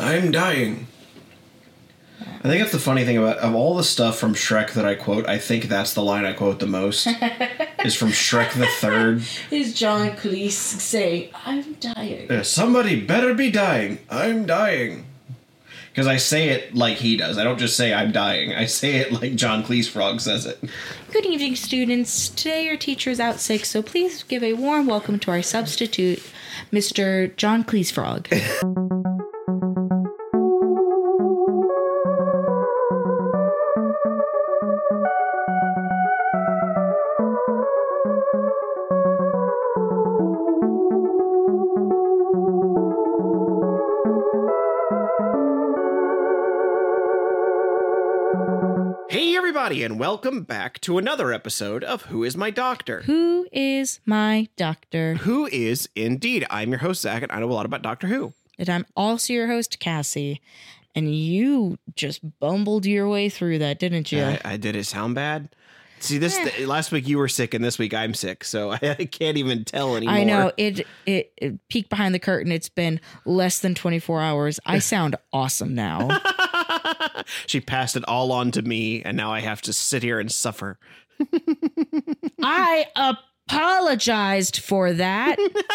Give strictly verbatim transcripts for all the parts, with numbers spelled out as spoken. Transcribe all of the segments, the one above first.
I'm dying. I think that's the funny thing about of all the stuff from Shrek that I quote, I think that's the line I quote the most. Is from Shrek the Third. Is John Cleese say, I'm dying. Uh, somebody better be dying. I'm dying. Because I say it like he does. I don't just say I'm dying. I say it like John Cleese Frog says it. Good evening, students. Today your teacher is out sick, so please give a warm welcome to our substitute, Mister John Cleese Frog. And welcome back to another episode of Who Is My Doctor? Who is my doctor? Who is indeed. I'm your host, Zach, and I know a lot about Doctor Who. And I'm also your host, Cassie. And you just bumbled your way through that, didn't you? I, I did it sound bad? See, this eh. last week you were sick, and this week I'm sick, so I, I can't even tell anymore. I know. It, it, it peek behind the curtain. It's been less than twenty-four hours. I sound awesome now. She passed it all on to me, and now I have to sit here and suffer. I apologized for that.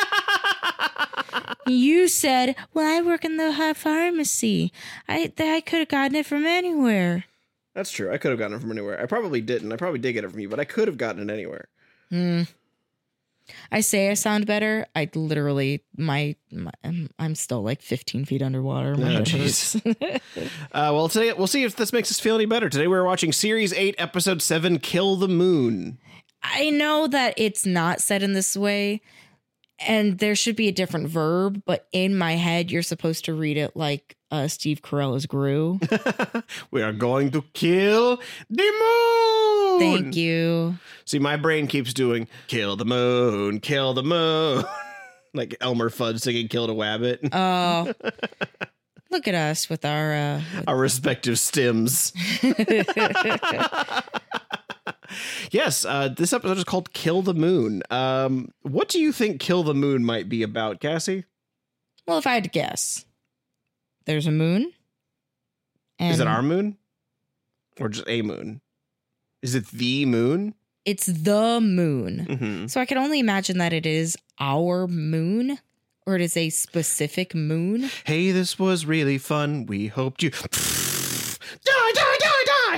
You said, well, I work in the pharmacy. I, I could have gotten it from anywhere. That's true. I could have gotten it from anywhere. I probably didn't. I probably did get it from you, but I could have gotten it anywhere. Hmm. I say I sound better. I literally, my, my I'm still like fifteen feet underwater. My oh, jeez. uh, well, today we'll see if this makes us feel any better. Today we're watching Series eight, Episode seven, Kill the Moon. I know that it's not said in this way, and there should be a different verb, but in my head, you're supposed to read it like uh, Steve Carell's Gru. We are going to kill the moon. Thank you. See, my brain keeps doing kill the moon, kill the moon. Like Elmer Fudd singing Kill the Wabbit. Oh, look at us with our... Uh, with our respective stems. Yes, uh, this episode is called Kill the Moon. Um, what do you think Kill the Moon might be about, Cassie? Well, if I had to guess, there's a moon. And is it our moon? Or just a moon? Is it the moon? It's the moon. Mm-hmm. So I can only imagine that it is our moon, or it is a specific moon. Hey, this was really fun. We hoped you... die, die, die, die!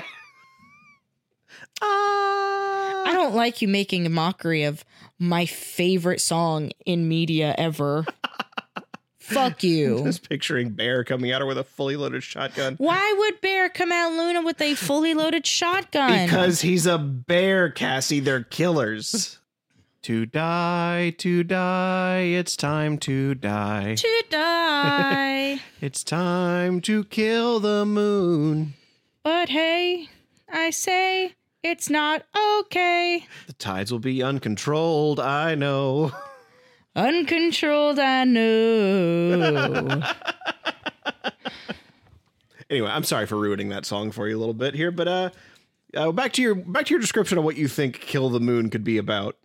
Uh... I don't like you making a mockery of my favorite song in media ever. Fuck you. Just picturing Bear coming at her with a fully loaded shotgun. Why would Bear come at Luna with a fully loaded shotgun? Because he's a bear, Cassie. They're killers. To die, to die, it's time to die. To die. It's time to kill the moon. But hey, I say it's not okay. The tides will be uncontrolled, I know. Uncontrolled, I know. Anyway, I'm sorry for ruining that song for you a little bit here, but uh, uh back to your back to your description of what you think Kill the Moon could be about.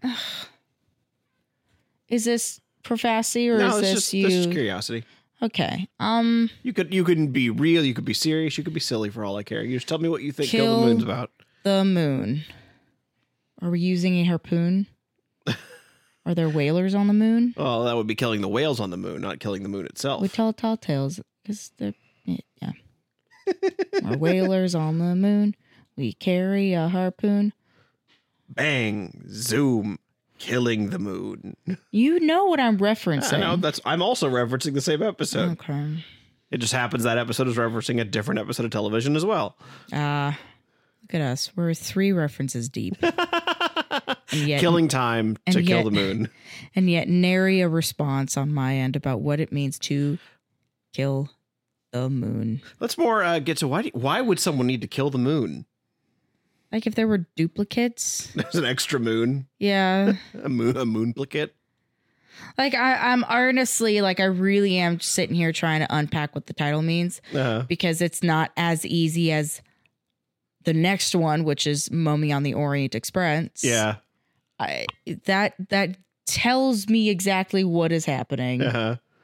Is this prophecy or no, is this just, you? This is curiosity. Okay. Um. You could you can be real. You could be serious. You could be silly for all I care. You just tell me what you think Kill, Kill the Moon's about. The moon. Are we using a harpoon? Are there whalers on the moon? Oh, that would be killing the whales on the moon, not killing the moon itself. We tell tall tales because they're yeah. Are whalers on the moon? We carry a harpoon. Bang! Zoom! Killing the moon. You know what I'm referencing. I know that's. I'm also referencing the same episode. Okay. It just happens that episode is referencing a different episode of television as well. Ah, uh, look at us. We're three references deep. And yet, killing time to yet, kill the moon. And yet nary a response on my end about what it means to kill the moon. Let's more uh, get to why do, why would someone need to kill the moon? Like if there were duplicates. There's an extra moon. Yeah. a moon a moonplicate. Like I, I'm earnestly like I really am sitting here trying to unpack what the title means uh-huh. because it's not as easy as the next one, which is Mommy on the Orient Express. Yeah. I, that that tells me exactly what is happening. Uh-huh.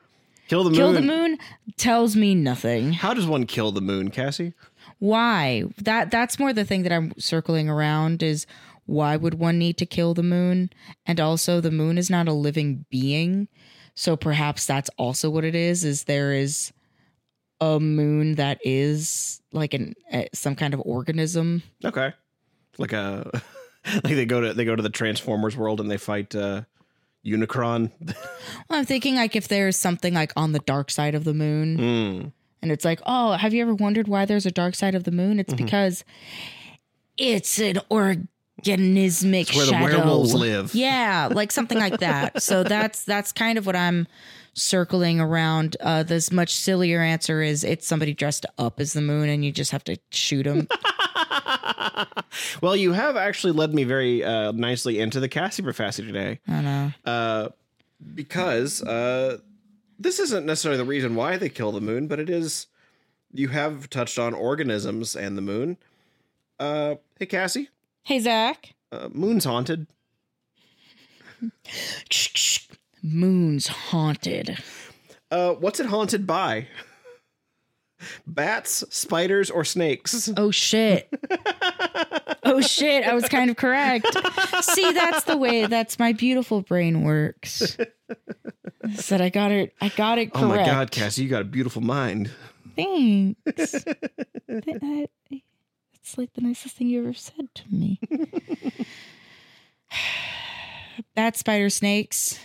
Kill the moon. Kill the moon tells me nothing. How does one kill the moon, Cassie? Why? That that's more the thing that I'm circling around is why would one need to kill the moon? And also the moon is not a living being. So perhaps that's also what it is, is there is a moon that is like an uh, some kind of organism. Okay. Like a like they go to they go to the Transformers world and they fight uh Unicron. Well, I'm thinking like if there's something like on the dark side of the moon Mm. and it's like, oh, have you ever wondered why there's a dark side of the moon? It's Mm-hmm. because it's an organismic It's where the shadow. werewolves live. Yeah, like something like that. So that's that's kind of what I'm circling around. Uh, this much sillier answer is it's somebody dressed up as the moon and you just have to shoot them. Well, you have actually led me very uh, nicely into the Cassie Professor today. I know. Uh, because uh, this isn't necessarily the reason why they kill the moon, but it is, you have touched on organisms and the moon. Uh, hey, Cassie. Hey, Zach. Uh, moon's haunted. Moon's haunted. Uh, what's it haunted by? Bats, spiders, or snakes? Oh, shit. Oh, shit. I was kind of correct. See, that's the way, that's my beautiful brain works. Is that I got it, I got it correct. Oh my God, Cassie, you got a beautiful mind. Thanks. That- It's like the nicest thing you ever said to me. Bat, spider, snakes.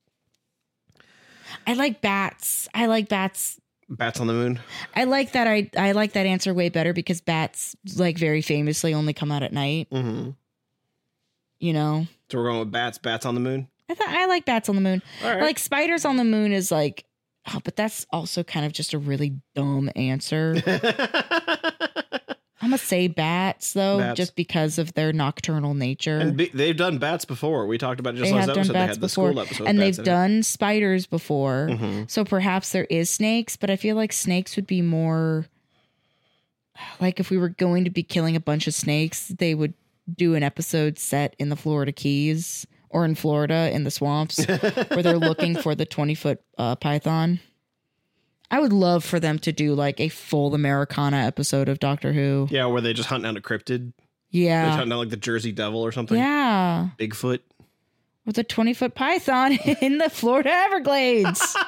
I like bats. I like bats. Bats on the moon. I like that. I I like that answer way better because bats, like very famously, only come out at night. Mm-hmm. You know. So we're going with bats. Bats on the moon. I thought I like bats on the moon. All right. Like spiders on the moon is like, oh, but that's also kind of just a really dumb answer. I'm gonna say bats though, Bats. just because of their nocturnal nature. And be, they've done bats before. We talked about it just They last have done episode. They bats had the before, school episode. and with they've bats in it. done spiders before. Mhm. So perhaps there is snakes, but I feel like snakes would be more like if we were going to be killing a bunch of snakes, they would do an episode set in the Florida Keys or in Florida in the swamps where they're looking for the twenty foot uh, python. I would love for them to do like a full Americana episode of Doctor Who. Yeah, where they just hunt down a cryptid. They Yeah. hunt down like the Jersey Devil or something. Yeah. Bigfoot. With a twenty foot python in the Florida Everglades.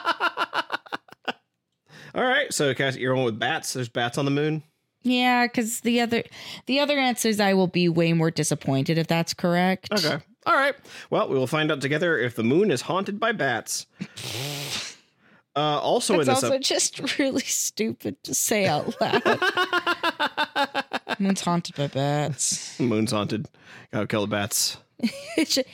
All right, so Cassie, you're on with bats. There's bats on the moon. Yeah, because the other the other answers I will be way more disappointed if that's correct. Okay. All right. Well, we will find out together if the moon is haunted by bats. Uh, also That's in this also ep- just really stupid to say out loud. Moon's haunted by bats. moon's haunted. Gotta kill the bats. It's just-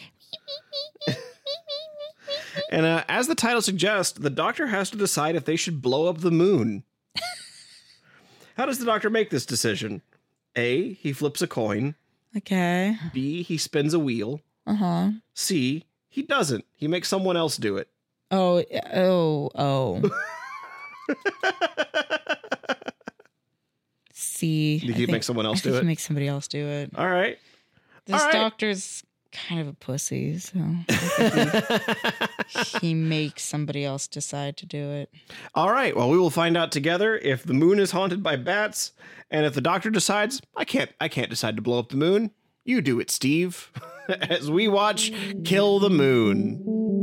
And uh, as the title suggests, the doctor has to decide if they should blow up the moon. How does the doctor make this decision? A, he flips a coin. okay. B, he spins a wheel. Uh-huh. C, he doesn't. He makes someone else do it. Oh, oh, oh. See. Did I he think- make someone else I think do it? He makes somebody else do it. All right. This All right. doctor's kind of a pussy, so I think he, he makes somebody else decide to do it. All right. Well, we will find out together if the moon is haunted by bats, and if the doctor decides, I can't, I can't decide to blow up the moon. You do it, Steve. As we watch Kill the Moon.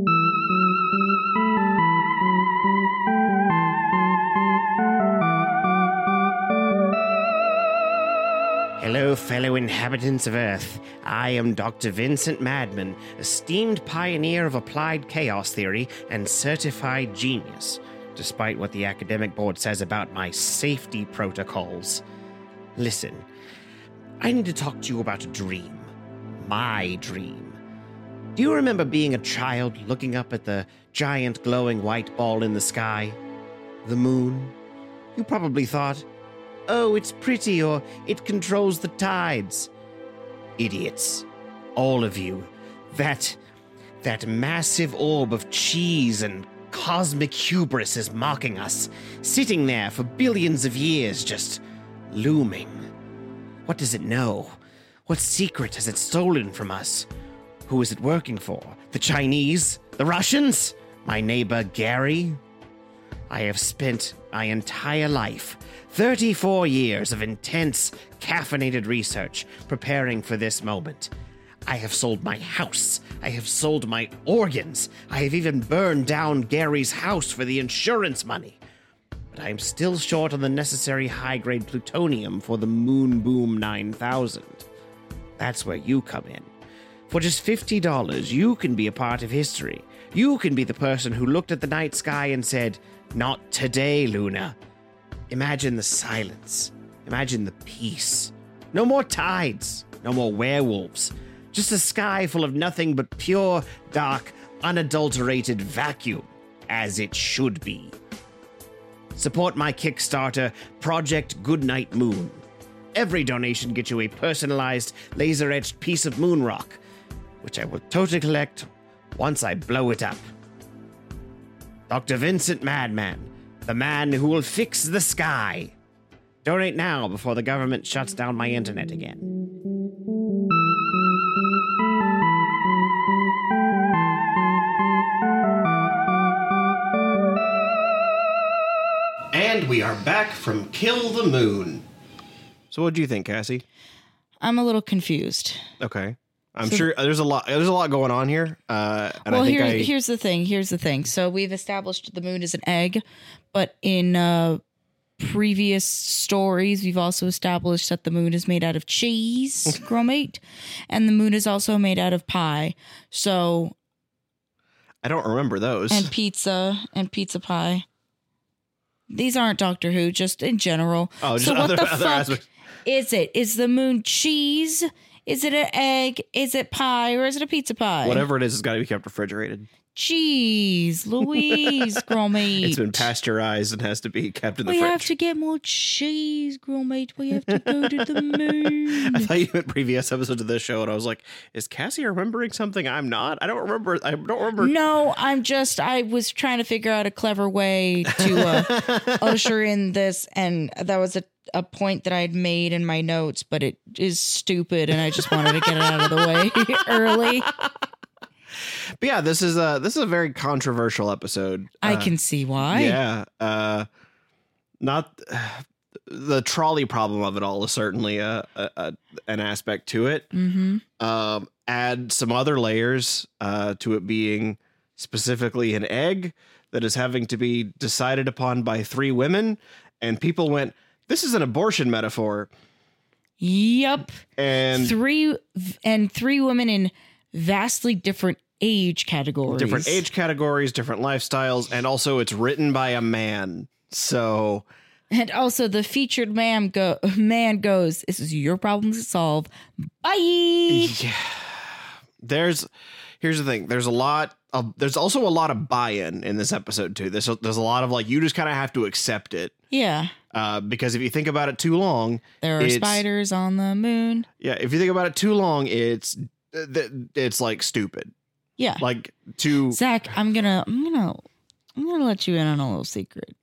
Hello, fellow inhabitants of Earth. I am Doctor Vincent Madman, esteemed pioneer of applied chaos theory and certified genius, despite what the academic board says about my safety protocols. Listen, I need to talk to you about a dream. My dream. Do you remember being a child looking up at the giant glowing white ball in the sky? The moon? You probably thought, oh, it's pretty, or it controls the tides. Idiots. All of you. That, that massive orb of cheese and cosmic hubris is mocking us, sitting there for billions of years, just looming. What does it know? What secret has it stolen from us? Who is it working for? The Chinese? The Russians? My neighbor Gary? I have spent my entire life, thirty-four years of intense, caffeinated research, preparing for this moment. I have sold my house. I have sold my organs. I have even burned down Gary's house for the insurance money. But I am still short on the necessary high-grade plutonium for the Moon Boom nine thousand. That's where you come in. For just fifty dollars, you can be a part of history. You can be the person who looked at the night sky and said, "Not today, Luna." Imagine the silence. Imagine the peace. No more tides. No more werewolves. Just a sky full of nothing but pure, dark, unadulterated vacuum, as it should be. Support my Kickstarter, Project Goodnight Moon. Every donation gets you a personalized, laser-etched piece of moon rock, which I will totally collect once I blow it up. Doctor Vincent Madman, the man who will fix the sky. Donate now before the government shuts down my internet again. And we are back from Kill the Moon. So what do you think, Cassie? I'm a little confused. Okay. I'm So- sure there's a lot there's a lot going on here. Uh, and well, I think here, I, here's the thing. Here's the thing. So we've established the moon is an egg, but in uh, previous stories, we've also established that the moon is made out of cheese, gromate, and the moon is also made out of pie. So I don't remember those. and pizza and pizza pie. These aren't Doctor Who, just in general. Oh, just so what other- the other fuck aspects. is it? Is the moon cheese? Is it an egg? Is it pie? Or is it a pizza pie? Whatever it is, it's got to be kept refrigerated. Cheese, Louise, girl mate. It's been pasteurized and has to be kept in the We fridge. have to get more cheese, girl mate. We have to go to the moon. I thought you meant previous episodes of this show, and I was like, "Is Cassie remembering something I'm not? I don't remember. I don't remember." No, I'm just, I was trying to figure out a clever way to uh, usher in this, and that was a, a point that I had made in my notes, but it is stupid, and I just wanted to get it out of the way early. But yeah, this is a this is a very controversial episode. I Uh, can see why. Yeah, uh, not the trolley problem of it all is certainly a, a, a an aspect to it. Mm-hmm. Um, add some other layers uh, to it being specifically an egg that is having to be decided upon by three women, and people went, "This is an abortion metaphor." Yep. And three and three women in vastly different age categories. different age categories, different lifestyles, and also it's written by a man. So And also the featured man go man goes, "This is your problem to solve. Bye." yeah, there's here's the thing. There's a lot of there's also a lot of buy-in in this episode too. There's a, there's a lot of like you just kind of have to accept it. Yeah. Uh, because if you think about it too long, There are it's- spiders on the moon. Yeah, if you think about it too long, it's it's like stupid. Yeah. Like to Zach, I'm gonna I'm gonna I'm gonna let you in on a little secret.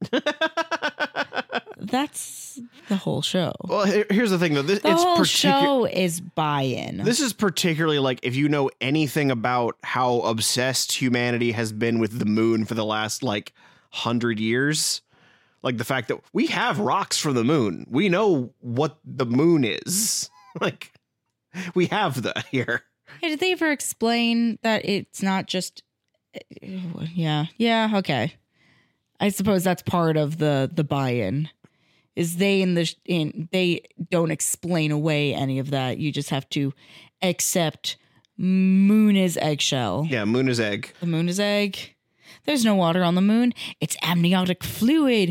That's the whole show. well, here- here's the thing though. This The it's whole particular. show is buy-in. This is particularly like if you know anything about how obsessed humanity has been with the moon for the last like hundred years, like the fact that we have rocks from the moon. We know what the moon is. Like we have that here. Hey, did they ever explain that it's not just yeah yeah okay I suppose that's part of the the buy-in is they in the in they don't explain away any of that. You just have to accept moon is eggshell. Yeah, moon is egg. The moon is egg. There's no water on the moon. It's amniotic fluid.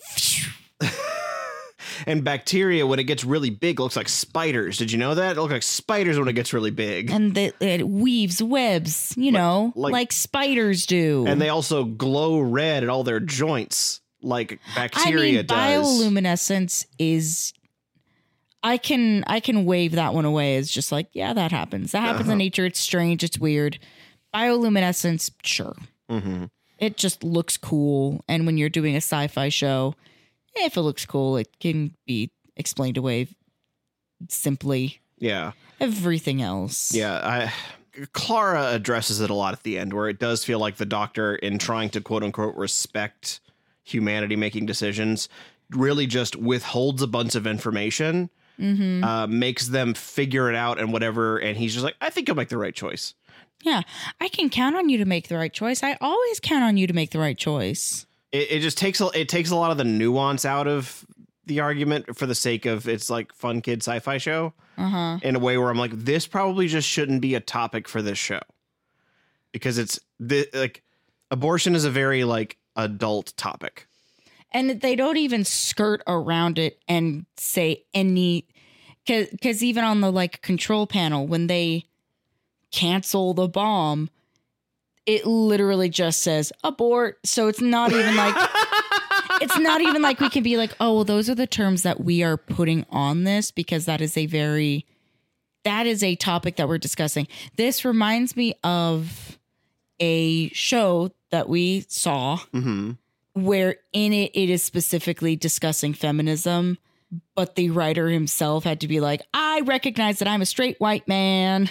And bacteria, when it gets really big, looks like spiders. Did you know that? It looks like spiders when it gets really big. And the, it weaves webs, you know, like- like spiders do. And they also glow red at all their joints, like bacteria I mean, does. bioluminescence is. I can I can wave that one away as just like, yeah, that happens. That happens Uh-huh. in nature. It's strange. It's weird. Bioluminescence, sure. Mm-hmm. It just looks cool. And when you're doing a sci-fi show, if it looks cool, it can be explained away simply. Yeah. Everything else. Yeah, I Clara addresses it a lot at the end, where it does feel like the Doctor, in trying to quote unquote respect humanity making decisions, really just withholds a bunch of information, Mm-hmm. uh, makes them figure it out and whatever. And he's just like, I think you'll make the right choice. Yeah, I can count on you to make the right choice. I always count on you to make the right choice. It, it just takes a, it takes a lot of the nuance out of the argument for the sake of it's like fun kid sci-fi show Uh-huh. in a way where I'm like, this probably just shouldn't be a topic for this show because it's the, like abortion is a very like adult topic. And they don't even skirt around it and say any, because even on the like control panel, when they cancel the bomb, it literally just says abort. So it's not even like, it's not even like we can be like, oh, well, those are the terms that we are putting on this because that is a very, that is a topic that we're discussing. This reminds me of a show that we saw Mm-hmm. where in it, it is specifically discussing feminism, but the writer himself had to be like, I recognize that I'm a straight white man.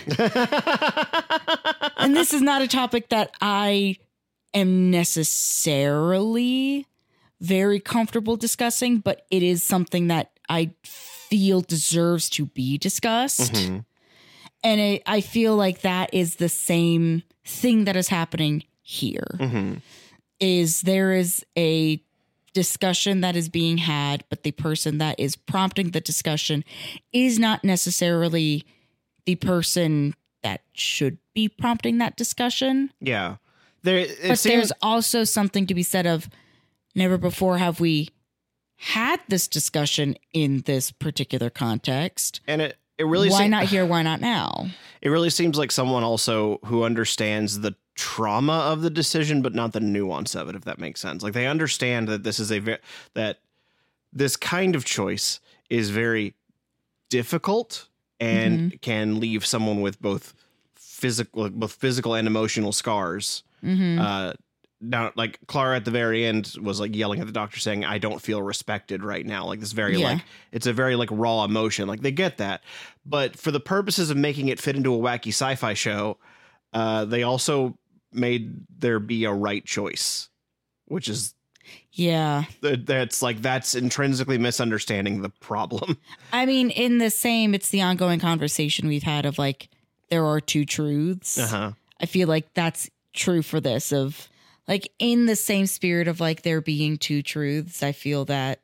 And this is not a topic that I am necessarily very comfortable discussing, but it is something that I feel deserves to be discussed. Mm-hmm. And it, I feel like that is the same thing that is happening here. Mm-hmm. Is there is a discussion that is being had, but the person that is prompting the discussion is not necessarily the person that should be prompting that discussion. Yeah. There, it But seems, there's also something to be said of never before have we had this discussion in this particular context. and it, it really, Why se- not here? Why not now? it really seems like someone also who understands the trauma of the decision, but not the nuance of it, if that makes sense. Like they understand that this is a ve- that this kind of choice is very difficult and can leave someone with both physical, both physical and emotional scars. Mm-hmm. Uh, now, like Clara at the very end was like yelling at the doctor saying, I don't feel respected right now. Like this very Yeah. like, it's a very like raw emotion. Like they get that. But for the purposes of making it fit into a wacky sci-fi show, uh, they also made there be a right choice, which is Yeah. that's like, that's intrinsically misunderstanding the problem. I mean, in the same, it's the ongoing conversation we've had of like, there are two truths. Uh-huh. I feel like that's true for this of like in the same spirit of like there being two truths. I feel that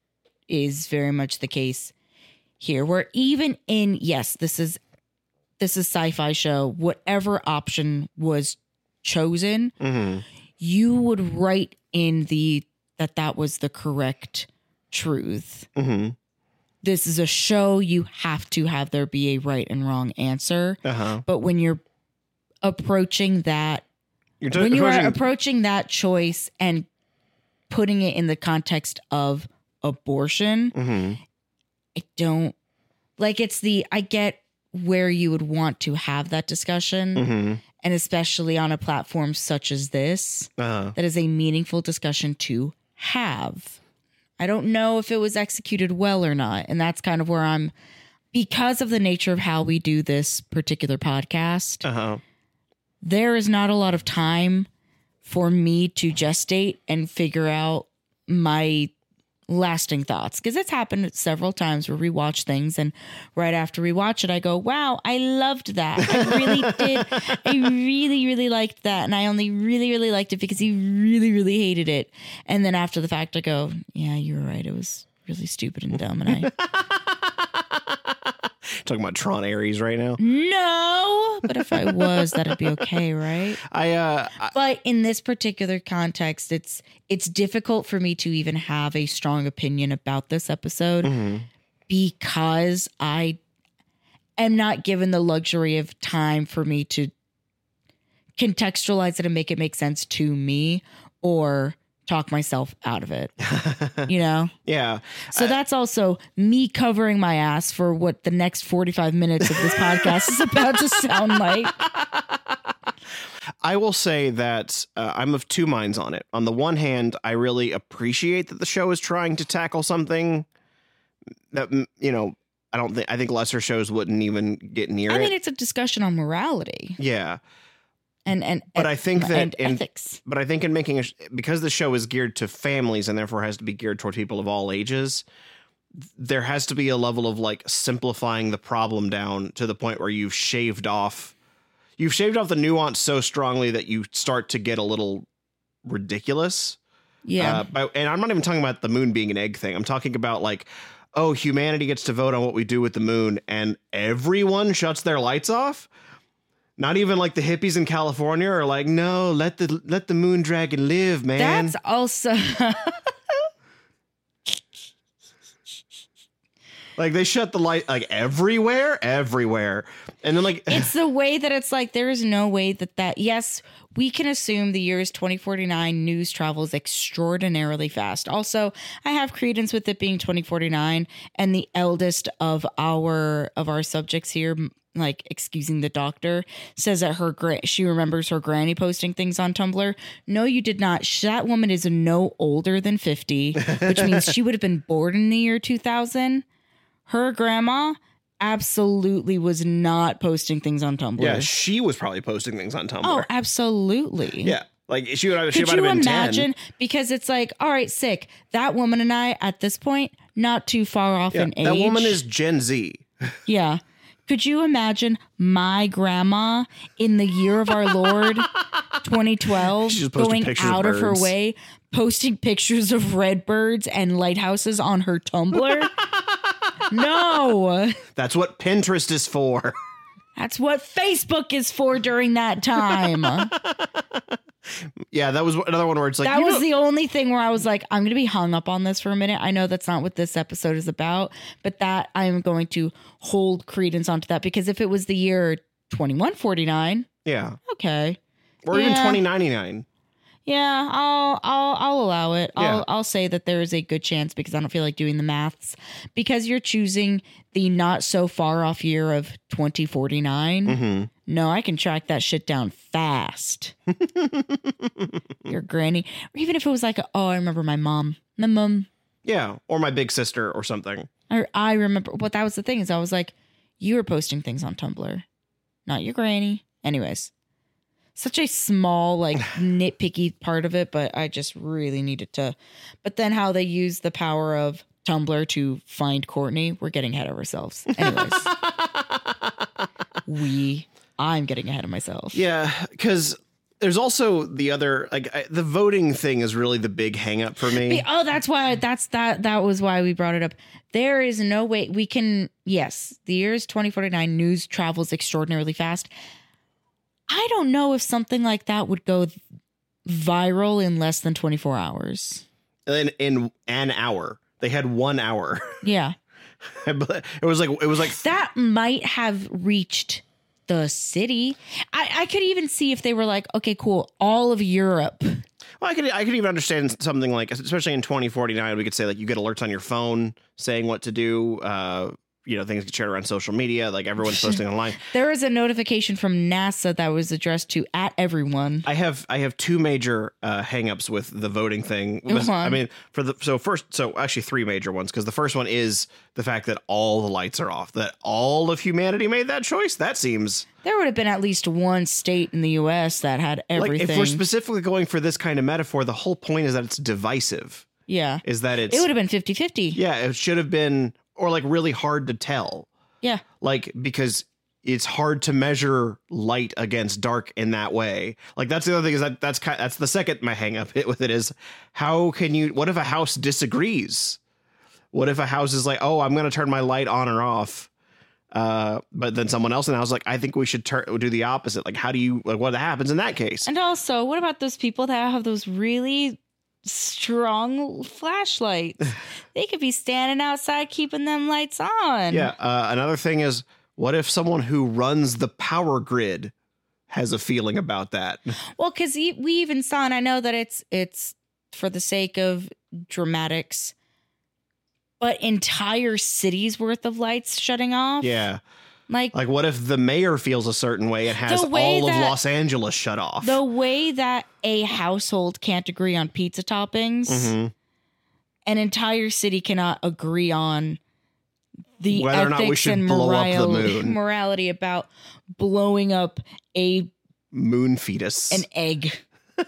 is very much the case here where even in, yes, this is, this is sci-fi show, whatever option was chosen, Mm-hmm. you would write in the, that that was the correct truth. Mm-hmm. This is a show, you have to have there be a right and wrong answer. Uh-huh. But when you're approaching that, You're t- when you are approaching- approaching that choice and putting it in the context of abortion, Mhm. I don't like it's the, I get where you would want to have that discussion. Mhm. And especially on a platform such as this, Uh-huh. that is a meaningful discussion to have. I don't know if it was executed well or not. And that's kind of where I'm, because of the nature of how we do this particular podcast, Uh-huh. there is not a lot of time for me to gestate and figure out my lasting thoughts. Because it's happened several times where we watch things and right after we watch it, I go, wow, I loved that. I really did. I really, really liked that. And I only really, really liked it because he really, really hated it. And then after the fact, I go, yeah, you were right. It was really stupid and dumb. And I, Talking about Tron Ares right now. no, but if I was, that'd be okay, right? I uh I, But in this particular context, it's it's difficult for me to even have a strong opinion about this episode mhm. because I am not given the luxury of time for me to contextualize it and make it make sense to me or talk myself out of it, you know? yeah. So that's also me covering my ass for what the next forty-five minutes of this podcast is about to sound like. I will say that uh, I'm of two minds on it. On the one hand, I really appreciate that the show is trying to tackle something that, mm, you know, I don't think, I think lesser shows wouldn't even get near I it. mean, it's a discussion on morality. Yeah. and and But I think that and in, ethics. But I think in making a sh- because the show is geared to families and therefore has to be geared toward people of all ages, there has to be a level of like simplifying the problem down to the point where you've shaved off you've shaved off the nuance so strongly that you start to get a little ridiculous. Yeah. Uh, by, and I'm not even talking about the moon being an egg thing. I'm talking about like, oh, humanity gets to vote on what we do with the moon and everyone shuts their lights off. Not even like the hippies in California are like, no, let the let the moon dragon live, man. That's also like they shut the light like everywhere, everywhere. And then like it's the way that it's like there is no way that that yes, we can assume the year is twenty forty-nine. News travels extraordinarily fast. Also, I have credence with it being twenty forty-nine, and the eldest of our of our subjects here, like excusing the doctor, says that her gra- she remembers her granny posting things on Tumblr. No, you did not. That woman is no older than fifty, which means she would have been born in the year two thousand. Her grandma absolutely was not posting things on Tumblr. yeah, she was probably posting things on Tumblr. Oh, absolutely. Yeah, like she would. She Could might you have been imagine? ten. Because it's like, all right, sick. That woman and I, at this point, not too far off Yeah, in age. that woman is Gen Z. Yeah. Could you imagine my grandma in the year of our Lord, twenty twelve, She just posted going pictures of out of her birds. way, posting pictures of red birds and lighthouses on her Tumblr? No. That's what Pinterest is for. That's what Facebook is for during that time. Yeah, that was another one where it's like That you was know- the only thing where I was like, I'm going to be hung up on this for a minute. I know that's not what this episode is about, but that I'm going to hold credence onto that because if it was the year twenty-one forty-nine, yeah, okay. or even Yeah. twenty ninety-nine. Yeah, I'll I'll I'll allow it. Yeah. I'll I'll say that there is a good chance because I don't feel like doing the maths because you're choosing the not so far off year of twenty forty-nine. Mm-hmm. No, I can track that shit down fast. Your granny, or even if it was like, oh, I remember my mom, my mom, Yeah, or my big sister or something. or I remember. But that was the thing is, I was like, you were posting things on Tumblr, not your granny. Anyways, such a small, like nitpicky part of it, but I just really needed to. But then how they use the power of Tumblr to find Courtney, we're getting ahead of ourselves. Anyways, we. I'm getting ahead of myself. Yeah, because there's also the other, like I, the voting thing is really the big hang up for me. Be- Oh, that's why that's that that was why we brought it up. There is no way we can yes, the year is twenty forty-nine, news travels extraordinarily fast. I don't know if something like that would go viral in less than twenty-four hours. in in an hour, they had one hour. Yeah. It was like it was like That might have reached the city. I, I could even see if they were like, okay, cool, all of Europe. well, I could I could even understand something like, especially in twenty forty-nine, we could say like you get alerts on your phone saying what to do. Uh, you know, things get shared around social media, like everyone's posting online. There was a notification from NASA that was addressed to at everyone. I have I have two major uh, hangups with the voting thing. Go on. I mean, for the so first, so actually three major ones, because the first one is the fact that all the lights are off, that all of humanity made that choice. That seems There would have been at least one state in the U S that had everything. like, if we're specifically going for this kind of metaphor, the whole point is that it's divisive. yeah. Is that it's It would have been fifty-fifty. yeah, it should have been, or like really hard to tell, Yeah. like because it's hard to measure light against dark in that way. Like that's the other thing is that that's kind that's the second my hang up hit with it is how can you, what if a house disagrees? What if a house is like, oh, I'm going to turn my light on or off. Uh, but then someone else in the house is like, I think we should turn do the opposite. Like, how do you, like, what happens in that case? And also, what about those people that have those really strong flashlights? They could be standing outside keeping them lights on. Yeah. Uh, another thing is, what if someone who runs the power grid has a feeling about that? Well, because we even saw, and I know that it's it's for the sake of dramatics, but entire cities worth of lights shutting off. Yeah. Like, Like, what if the mayor feels a certain way and has The way all of that- Los Angeles shut off? the way that a household can't agree on pizza toppings, Mhm. an entire city cannot agree on the Whether or not we ethics should and blow up the morality, moon. morality about blowing up a moon fetus. An egg.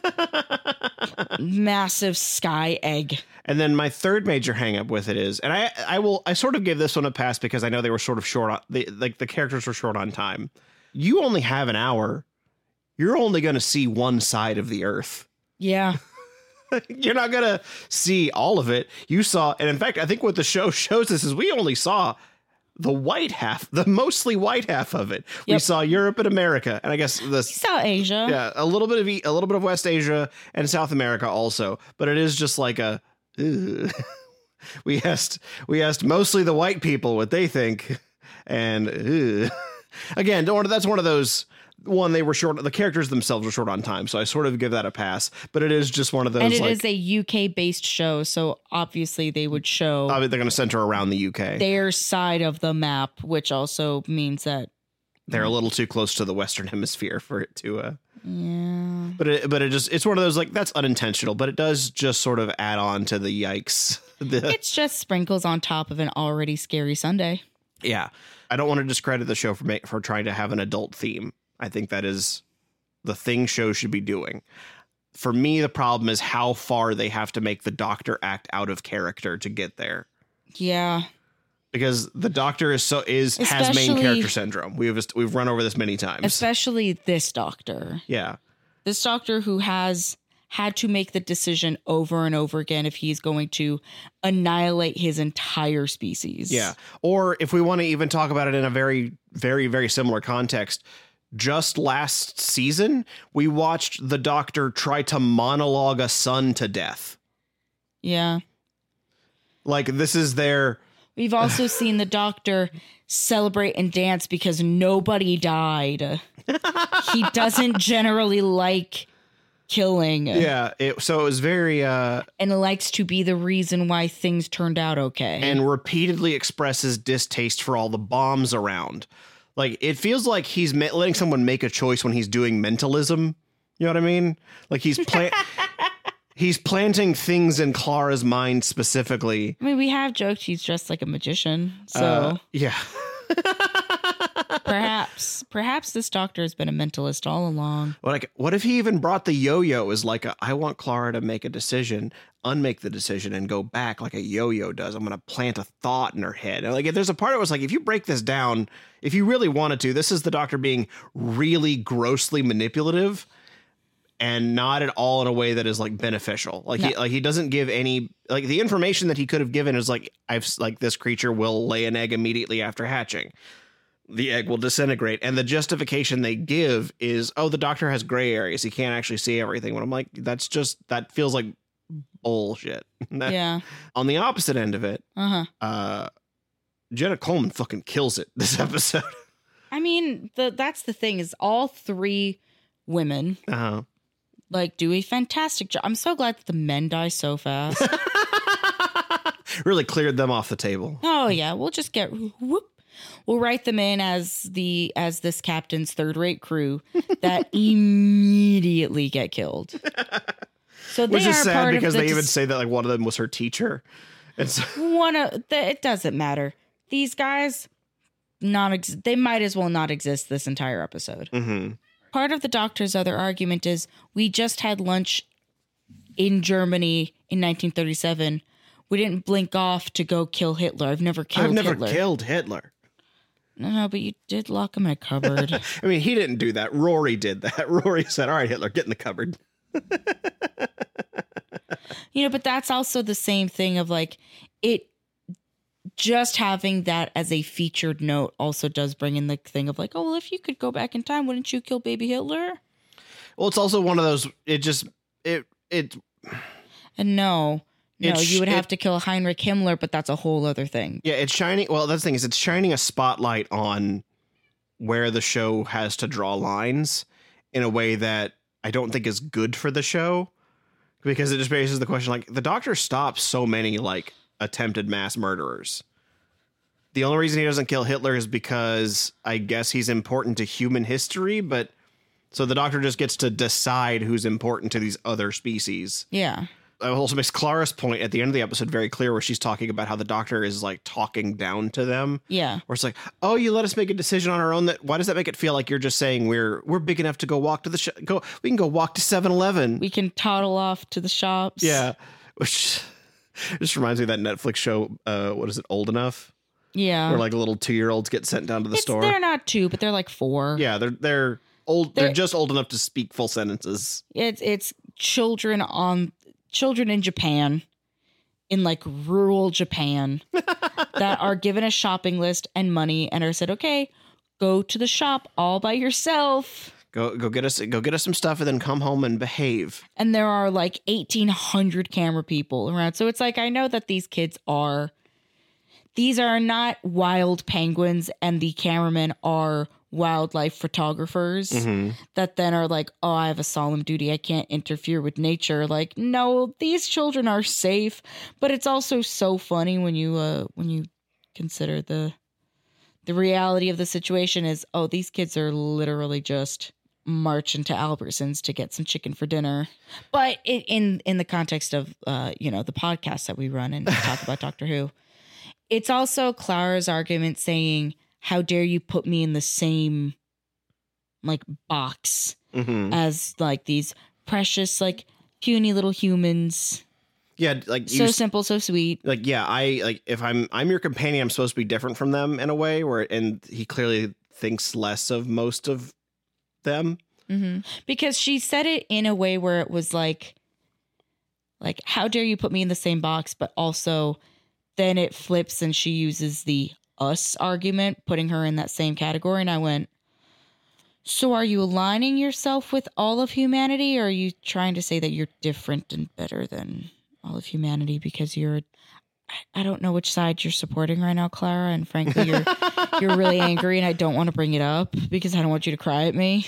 Massive sky egg. And then my third major hang up with it is, and I I will I sort of give this one a pass because I know they were sort of short on the like the characters were short on time. You only have an hour. You're only going to see one side of the Earth. Yeah. You're not going to see all of it. You saw, and in fact, I think what the show shows us is we only saw the white half, the mostly white half of it. Yep. We saw Europe and America, and I guess this South Asia. Yeah, a little bit of a little bit of West Asia and South America also, but it is just like a. Ugh. we asked we asked mostly the white people what they think, and ugh. Again, don't, that's one of those. One, they were short. The characters themselves were short on time, so I sort of give that a pass. But it is just one of those. And it like, is a U K based show, so obviously they would show. They're going to center around the U K, their side of the map, which also means that they're a little too close to the Western Hemisphere for it to. Uh, yeah. But it, but it just it's one of those like that's unintentional, but it does just sort of add on to the yikes. the, it's just sprinkles on top of an already scary Sunday. Yeah, I don't want to discredit the show for make, for trying to have an adult theme. I think that is the thing shows should be doing. For me, the problem is how far they have to make the Doctor act out of character to get there. Yeah. Because the Doctor is so is has main character syndrome. We've just, we've run over this many times. Especially this Doctor. Yeah. This Doctor who has had to make the decision over and over again if he's going to annihilate his entire species. Yeah. Or if we want to even talk about it in a very, very, very similar context, just last season, we watched the Doctor try to monologue a son to death. Yeah. Like, this is their... We've also seen the Doctor celebrate and dance because nobody died. He doesn't generally like killing. Yeah, it, so it was very... Uh, and likes to be the reason why things turned out okay. And repeatedly expresses distaste for all the bombs around. Like, it feels like he's ma- letting someone make a choice when he's doing mentalism. You know what I mean? Like, he's plant he's planting things in Clara's mind specifically. I mean, we have joked he's dressed like a magician, so... Uh, yeah. perhaps. Perhaps this Doctor has been a mentalist all along. Like, what if he even brought the yo-yo as like, a, I want Clara to make a decision, unmake the decision, and go back like a yo-yo does. I'm going to plant a thought in her head. And like, if there's a part of it was like, if you break this down, if you really wanted to, this is the Doctor being really grossly manipulative and not at all in a way that is like beneficial. Like, no. he like he doesn't give any, like the information that he could have given is like, I've like this creature will lay an egg immediately after hatching. The egg will disintegrate. And the justification they give is, oh, the Doctor has gray areas. He can't actually see everything. When I'm like, that's just, that feels like bullshit. Yeah. On the opposite end of it, uh-huh. uh, Jenna Coleman fucking kills it this episode. I mean, the that's the thing is all three women uh-huh. like do a fantastic job. I'm so glad that the men die so fast. Really cleared them off the table. Oh yeah, we'll just get whoop. We'll write them in as the as this captain's third-rate crew that immediately get killed. So they Which is are sad part because of the they even dis- say that like one of them was her teacher. It's one of the, it doesn't matter. These guys, not ex- they might as well not exist this entire episode. Mm-hmm. Part of the Doctor's other argument is we just had lunch in Germany in nineteen thirty-seven. We didn't blink off to go kill Hitler. I've never killed I've never Hitler. killed Hitler. No, no, but you did lock him in a cupboard. I mean, he didn't do that. Rory did that. Rory said, all right, Hitler, get in the cupboard. You know, but that's also the same thing of like it just having that as a featured note also does bring in the thing of like, oh, well, if you could go back in time, wouldn't you kill baby Hitler? Well, it's also one of those, it just, it, it. And no, no, It's, you would have it, to kill Heinrich Himmler, but that's a whole other thing. Yeah, it's shining. Well, that's the thing is it's shining a spotlight on where the show has to draw lines in a way that I don't think is good for the show, because it just raises the question, like, the Doctor stops so many, like, attempted mass murderers. The only reason he doesn't kill Hitler is because I guess he's important to human history, but so the Doctor just gets to decide who's important to these other species. Yeah. also makes Clara's point at the end of the episode very clear, where she's talking about how the doctor is like talking down to them. Yeah. Where it's like, oh, you let us make a decision on our own. That why does that make it feel like you're just saying we're we're big enough to go walk to the sh- go? We can go walk to seven eleven. We can toddle off to the shops. Yeah, which just reminds me of that Netflix show. Uh, what is it? Old Enough. Yeah. Where like little two year olds get sent down to the It's- store. They're not two, but they're like four. Yeah, they're they're old. They're, They're- just old enough to speak full sentences. It's it's children on children in Japan, in like rural Japan, that are given a shopping list and money and are said, okay, go to the shop all by yourself. Go go get us go get us some stuff and then come home and behave. And there are like eighteen hundred camera people around. So it's like, I know that these kids are, these are not wild penguins, and the cameramen are wildlife photographers Mm-hmm. that then are like, oh, I have a solemn duty. I can't interfere with nature. Like, no, these children are safe. But it's also so funny when you uh when you consider the the reality of the situation is, oh, these kids are literally just marching to Albertsons to get some chicken for dinner. But it, in in the context of uh you know the podcast that we run and talk about Doctor Who, it's also Clara's argument saying, how dare you put me in the same like box Mm-hmm. as like these precious like puny little humans, Yeah, like so you, simple, so sweet. like yeah, I like if I'm I'm your companion, I'm supposed to be different from them in a way where, and he clearly thinks less of most of them. Mm-hmm. Because she said it in a way where it was like, like, how dare you put me in the same box, but also then it flips and she uses the us argument, putting her in that same category. And I went, so are you aligning yourself with all of humanity, or are you trying to say that you're different and better than all of humanity because you're, I- I don't know which side you're supporting right now, Clara. And frankly, you're, you're really angry and I don't want to bring it up because I don't want you to cry at me.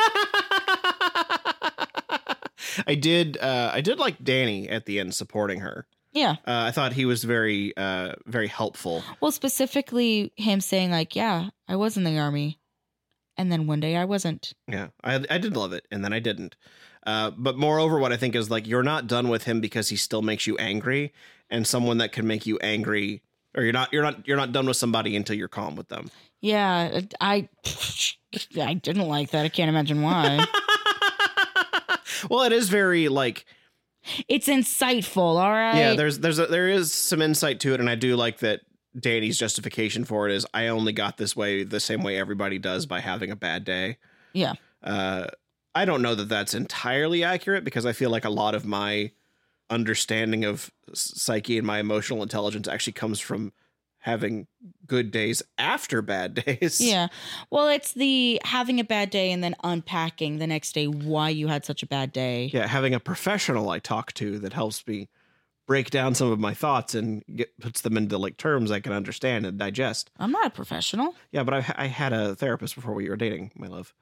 I did uh I did like Danny at the end supporting her. Yeah. Uh, I thought he was very uh very helpful. Well, specifically him saying like, yeah, I was in the army. And then one day I wasn't. Yeah, I I did love it, and then I didn't. Uh, but moreover, what I think is like you're not done with him because he still makes you angry, and someone that can make you angry, or you're not you're not you're not done with somebody until you're calm with them. Yeah, I I didn't like that. I can't imagine why. Well, it is very like It's insightful, all right? yeah. There's there's a, there is some insight to it, and I do like that. Danny's justification for it is I only got this way the same way everybody does, by having a bad day. Yeah. Uh, I don't know that that's entirely accurate, because I feel like a lot of my understanding of psyche and my emotional intelligence actually comes from having good days after bad days. Yeah. Well, it's the having a bad day and then unpacking the next day why you had such a bad day. Yeah. Having a professional I talk to that helps me break down some of my thoughts and get, puts them into like terms I can understand and digest. I'm not a professional. Yeah. But I, I had a therapist before we were dating, my love.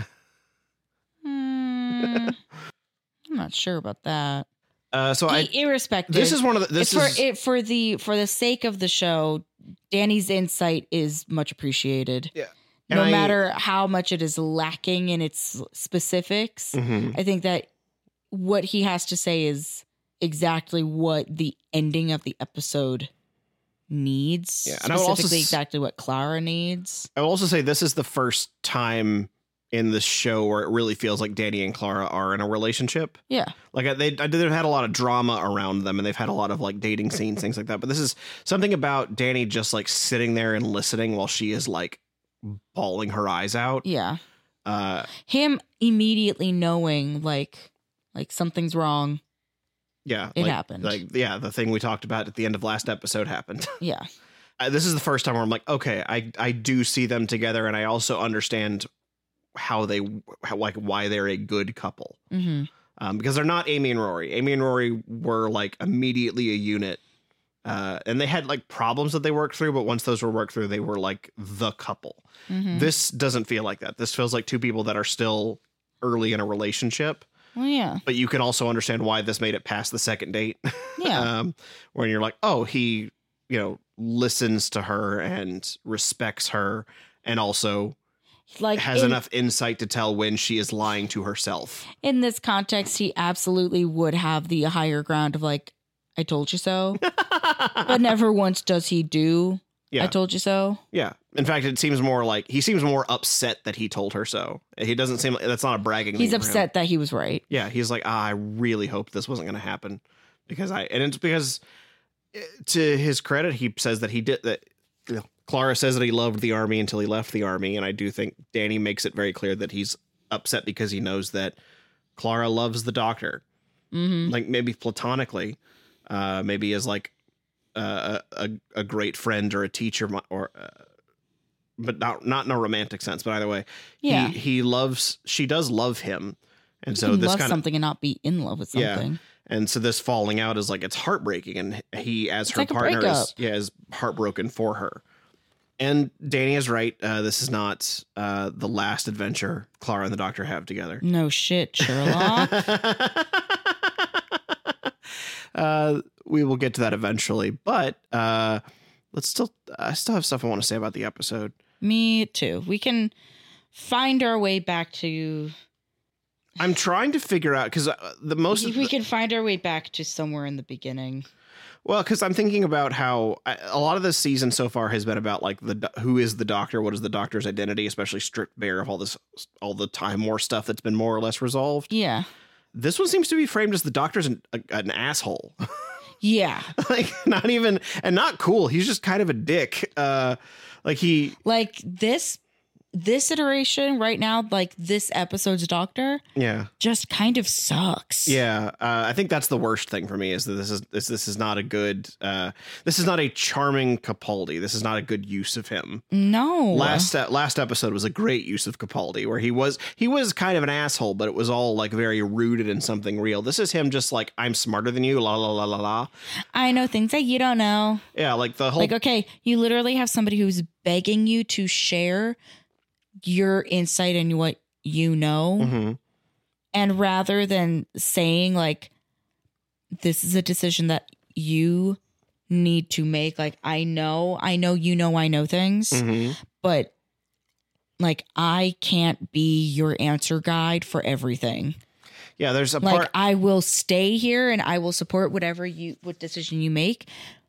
Mm, I'm not sure about that. Uh, so I, I, irrespective. this is one of the, this it's is, for it for the for the sake of the show. Danny's insight is much appreciated. Yeah. No And I- matter how much it is lacking in its specifics, Mhm. I think that what he has to say is exactly what the ending of the episode needs. Yeah, and I will also specifically s- exactly what Clara needs. I will also say this is the first time in this show where it really feels like Danny and Clara are in a relationship. Yeah. Like I- they, I- they've had a lot of drama around them, and they've had a lot of like dating scenes, things like that. But this is something about Danny just like sitting there and listening while she is like bawling her eyes out. Yeah. Uh, Him immediately knowing like like something's wrong. yeah, It like, happened. Like yeah, the thing we talked about at the end of last episode happened. Yeah. Uh, this is the first time where I'm like, okay, I I do see them together, and I also understand how they how, like why they're a good couple. Mm-hmm. Um, because they're not Amy and Rory. Amy and Rory were like immediately a unit, uh, and they had like problems that they worked through. But once those were worked through, they were like the couple. Mm-hmm. This doesn't feel like that. This feels like two people that are still early in a relationship. Well, yeah. But you can also understand why this made it past the second date. Yeah. um, when you're like, oh, he, you know, listens to her and respects her, and also like has in, enough insight to tell when she is lying to herself. in this context, he absolutely would have the higher ground of like, I told you so. But never once does he do, Yeah. I told you so. Yeah. In fact, it seems more like he seems more upset that he told her so. He doesn't seem like that's not a bragging He's thing for him. upset that he was right. Yeah. He's like, ah, I really hoped this wasn't going to happen because I, and it's because eh, to his credit, he says that he did that. You know, Clara says that he loved the army until he left the army. And I do think Danny makes it very clear that he's upset because he knows that Clara loves the doctor, Mm-hmm. like maybe platonically, uh, maybe as like uh, a, a great friend or a teacher or, uh, but not, not in a romantic sense, but either way, Yeah. he, he loves, she does love him. And You so can this love kind of, something and not be in love with Yeah. something. and so this falling out is like, it's heartbreaking. And he, as It's her like a partner is, breakup. yeah, is heartbroken for her. And Danny is right. Uh, this is not uh, the last adventure Clara and the doctor have together. No shit, Sherlock. uh, we will get to that eventually, but uh, let's still, I still have stuff I want to say about the episode. Me too. We can find our way back to. I'm trying to figure out because the most of we the, can find our way back to somewhere in the beginning. well, because I'm thinking about how I, a lot of this season so far has been about like the do- who is the doctor, what is the doctor's identity, especially stripped bare of all this, all the Time War stuff that's been more or less resolved. Yeah. This one seems to be framed as the doctor's an, a, an asshole. Yeah. Like not even and not cool. He's just kind of a dick. Uh, like he, Like this this iteration right now, like this episode's doctor yeah, just kind of sucks. yeah. Uh, I think that's the worst thing for me is that this is this this is not a good. Uh, this is not a charming Capaldi. This is not a good use of him. No. Last uh, last episode was a great use of Capaldi, where he was he was kind of an asshole, but it was all like very rooted in something real. This is him just like I'm smarter than you, la la la la la. I know things that you don't know. Yeah, like the whole Like, okay, you literally have somebody who's begging you to share your insight and what you know. Mhm. And rather than saying, like, this is a decision that you need to make, like, I know, I know, you know, I know things, Mhm. but like, I can't be your answer guide for everything. Yeah, there's a Like, part. I will stay here and I will support whatever you, what decision you make.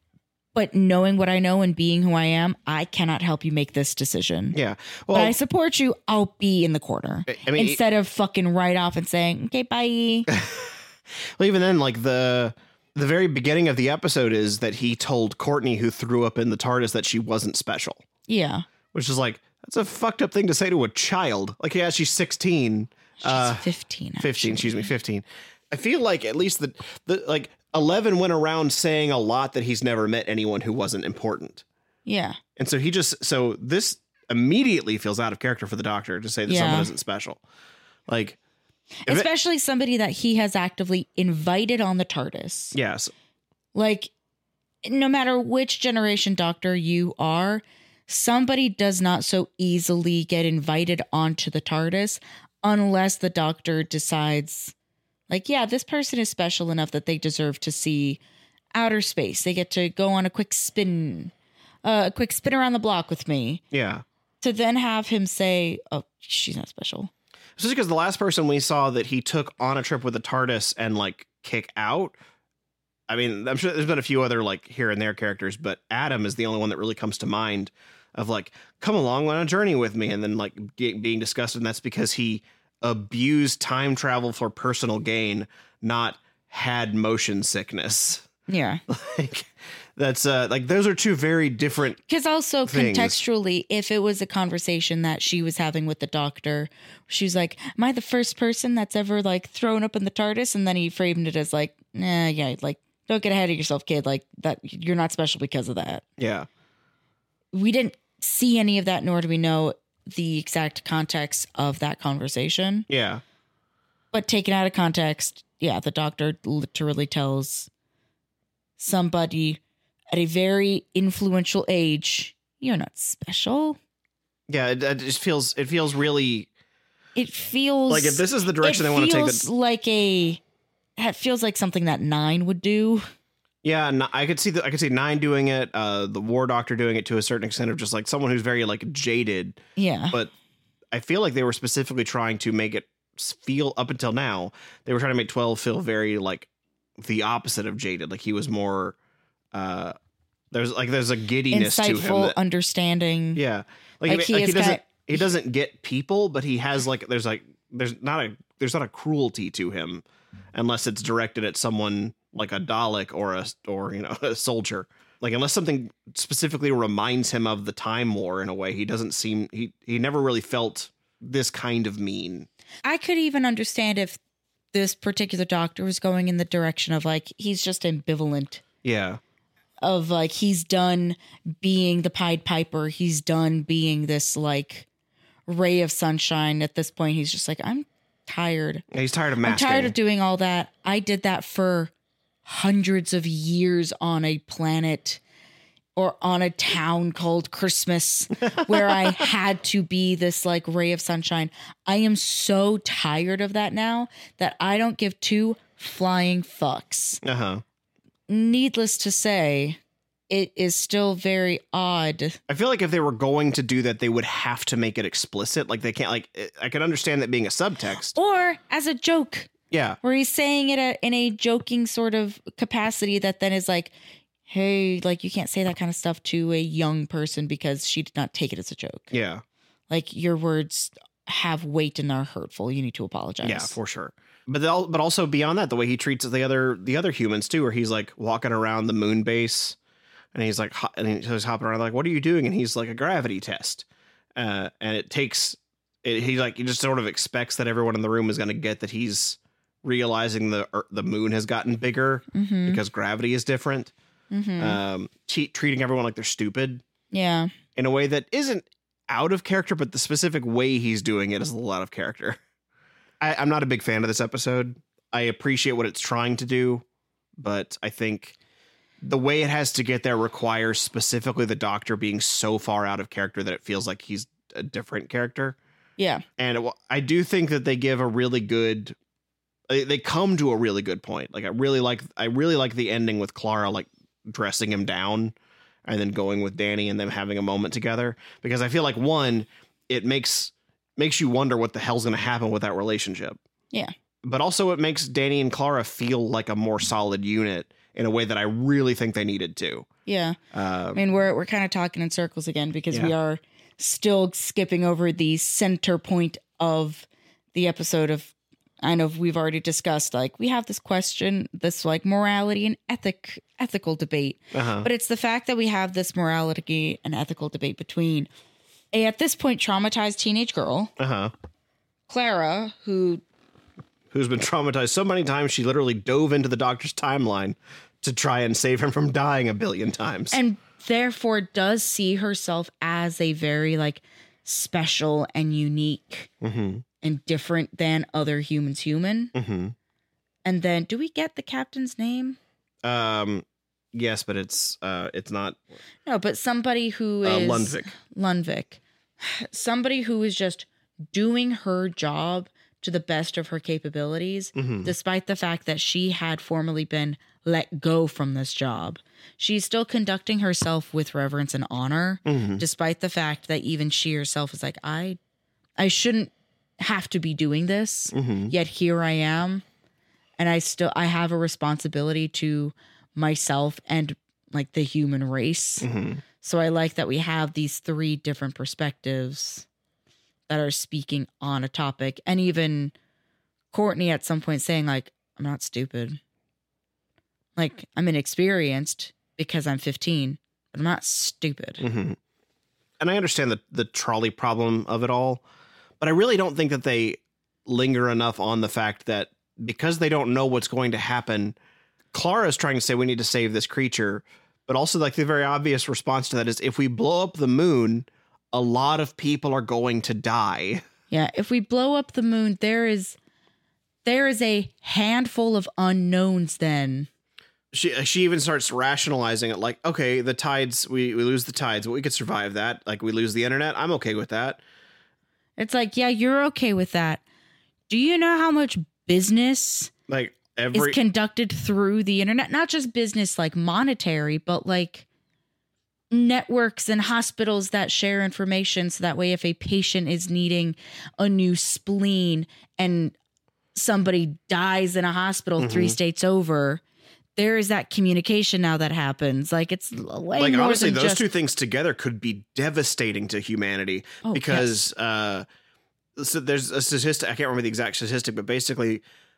But knowing what I know and being who I am, I cannot help you make this decision. Yeah, But well, I support you. I'll be in the corner I mean, instead of fucking right off and saying, okay, bye. well, even then, like the the very beginning of the episode is that he told Courtney, who threw up in the TARDIS, that she wasn't special, Yeah. which is like that's a fucked up thing to say to a child. Like, yeah, she's sixteen. She's Uh, fifteen. fifteen, actually. excuse me, fifteen. I feel like at least the, the like eleven went around saying a lot that he's never met anyone who wasn't important. Yeah. And so he just, so this immediately feels out of character for the doctor to say that Yeah. someone isn't special. Like, if it- Especially somebody that he has actively invited on the TARDIS. yes. Like, no matter which generation doctor you are, somebody does not so easily get invited onto the TARDIS unless the doctor decides, like, yeah, this person is special enough that they deserve to see outer space. They get to go on a quick spin, uh, a quick spin around the block with me. Yeah. To then have him say, oh, she's not special. Just because the last person we saw that he took on a trip with the TARDIS and like kick out. I mean, I'm sure there's been a few other like here and there characters, but Adam is the only one that really comes to mind of like, come along on a journey with me. And then like ge- being disgusted. And that's because he abused time travel for personal gain, not had motion sickness. Yeah. Like that's uh like those are two very different. Because also things. contextually, if it was a conversation that she was having with the doctor, she's like, am I the first person that's ever like thrown up in the TARDIS? And then he framed it as like, nah, yeah, like, don't get ahead of yourself, kid. Like that, you're not special because of that. Yeah. We didn't see any of that, nor do we know the exact context of that conversation. Yeah. But taken out of context, yeah, the doctor literally tells somebody at a very influential age, you're not special. Yeah. It, it just feels, it feels really It feels like if this is the direction it they want to take feels the, like a it feels like something that Nine would do. yeah, n- I could see the, I could see Nine doing it, uh, the War Doctor doing it to a certain extent of just like someone who's very like jaded, Yeah. but I feel like they were specifically trying to make it feel, up until now, they were trying to make twelve feel very like the opposite of jaded. Like he was more, uh, there's like, there's a giddiness to him. Insightful, That, understanding. yeah. Like, Like, like he he, is doesn't, kind- he doesn't get people, but he has like, there's like, there's not a, there's not a cruelty to him unless it's directed at someone like a Dalek or a, or, you know, a soldier. Like, unless something specifically reminds him of the Time War in a way, he doesn't seem, he, he never really felt this kind of mean. I could even understand if this particular doctor was going in the direction of like, he's just ambivalent. Yeah. Of like, he's done being the Pied Piper. He's done being this like ray of sunshine. At this point, he's just like, I'm tired. Yeah, he's tired of I'm masking. tired of doing all that. I did that for hundreds of years on a planet or on a town called Christmas where I had to be this like ray of sunshine. I am so tired of that now that I don't give two flying fucks. Uh-huh. Needless to say, it is still very odd. I feel like if they were going to do that, they would have to make it explicit. Like they can't, like, I can understand that being a subtext. Or as a joke, Yeah. where he's saying it a, in a joking sort of capacity that then is like, hey, like you can't say that kind of stuff to a young person because she did not take it as a joke. Yeah. Like your words have weight and are hurtful. You need to apologize. Yeah, for sure. But they'll, but also beyond that, the way he treats the other the other humans too, where he's like walking around the moon base, and he's like, ho- and he's hopping around like, "What are you doing?" And he's like, "A gravity test." Uh, and it takes, it, he like he just sort of expects that everyone in the room is going to get that he's realizing the er, the moon has gotten bigger Mm-hmm. because gravity is different. Mm-hmm. Um, te- treating everyone like they're stupid Yeah. in a way that isn't out of character, but the specific way he's doing it is a lot of character. I, I'm not a big fan of this episode. I appreciate what it's trying to do, but I think the way it has to get there requires specifically the Doctor being so far out of character that it feels like he's a different character. Yeah. And it, I do think that they give a really good, they, they come to a really good point. Like I really like, I really like the ending with Clara, like dressing him down and then going with Danny and them having a moment together, because I feel like one, it makes, makes you wonder what the hell's going to happen with that relationship. Yeah. But also it makes Danny and Clara feel like a more solid unit in a way that I really think they needed to. Yeah. Uh, I mean, we're we're kind of talking in circles again because we Yeah. are still skipping over the center point of the episode of, I know we've already discussed, like we have this question, this like morality and ethic ethical debate. uh-huh. But it's the fact that we have this morality and ethical debate between a, at this point, traumatized teenage girl, Uh-huh. Clara, who, Who's been traumatized so many times she literally dove into the Doctor's timeline to try and save him from dying a billion times. and therefore does see herself as a very like special and unique mm-hmm. and different than other humans human. Mm-hmm. And then do we get the captain's name? Um, yes, but it's uh, it's not No, but somebody who uh, is Lundvik. Lundvik. Somebody who is just doing her job to the best of her capabilities, Mhm. despite the fact that she had formerly been let go from this job. She's still conducting herself with reverence and honor, Mhm. despite the fact that even she herself is like, I I shouldn't have to be doing this, Mhm. yet here I am. And I still I have a responsibility to myself and like the human race. Mhm. So I like that we have these three different perspectives that are speaking on a topic. And even Courtney at some point saying like, I'm not stupid. Like I'm inexperienced because I'm fifteen, but I'm not stupid. Mhm. And I understand the the trolley problem of it all, but I really don't think that they linger enough on the fact that because they don't know what's going to happen, Clara's trying to say we need to save this creature, but also like the very obvious response to that is if we blow up the moon, a lot of people are going to die. Yeah, if we blow up the moon, there is there is a handful of unknowns then. She she even starts rationalizing it like, okay, the tides, we, we lose the tides, but we could survive that. Like we lose the internet. I'm okay with that. It's like, yeah, you're okay with that. Do you know how much business Like every is conducted through the internet? Not just business like monetary, but like networks and hospitals that share information. So that way, if a patient is needing a new spleen and somebody dies in a hospital mm-hmm. three states over, there is that communication now that happens. Like it's way like more honestly, than those just, two things together could be devastating to humanity oh, because yes. uh, so there's a statistic. I can't remember the exact statistic, but basically,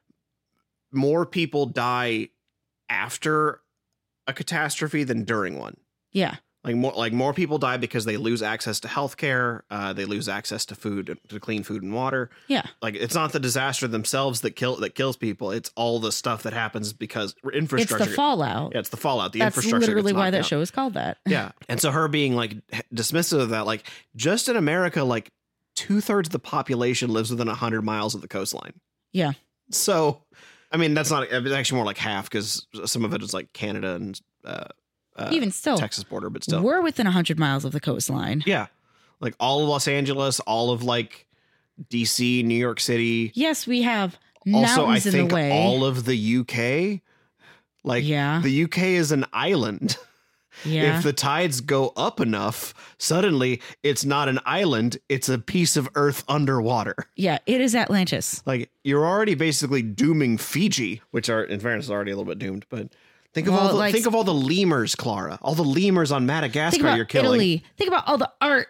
more people die after a catastrophe than during one. Yeah. Like more, like more people die because they lose access to healthcare. Uh, they lose access to food, to clean food and water. Yeah. Like it's not the disaster themselves that kill that kills people. It's all the stuff that happens because infrastructure. It's the fallout. Yeah, it's the fallout. The That's infrastructure. literally why that down. show is called that. Yeah, and so her being like dismissive of that, like just in America, like two thirds of the population lives within a hundred miles of the coastline. Yeah. So, I mean, that's not. It's actually more like half because some of it is like Canada and. Uh, Uh, Even still, Texas border, but still, we're within one hundred miles of the coastline. Yeah, like all of Los Angeles, all of like D C, New York City. Yes, we have also, I mountains in think the way. all of the U K. Like, yeah. the U K is an island. Yeah. If the tides go up enough, suddenly it's not an island; it's a piece of earth underwater. Yeah, it is Atlantis. Like you're already basically dooming Fiji, which are, in fairness, is already a little bit doomed, but. Think of well, all the, like, think of all the lemurs, Clara. All the lemurs on Madagascar think about you're killing. Italy. Think about all the art.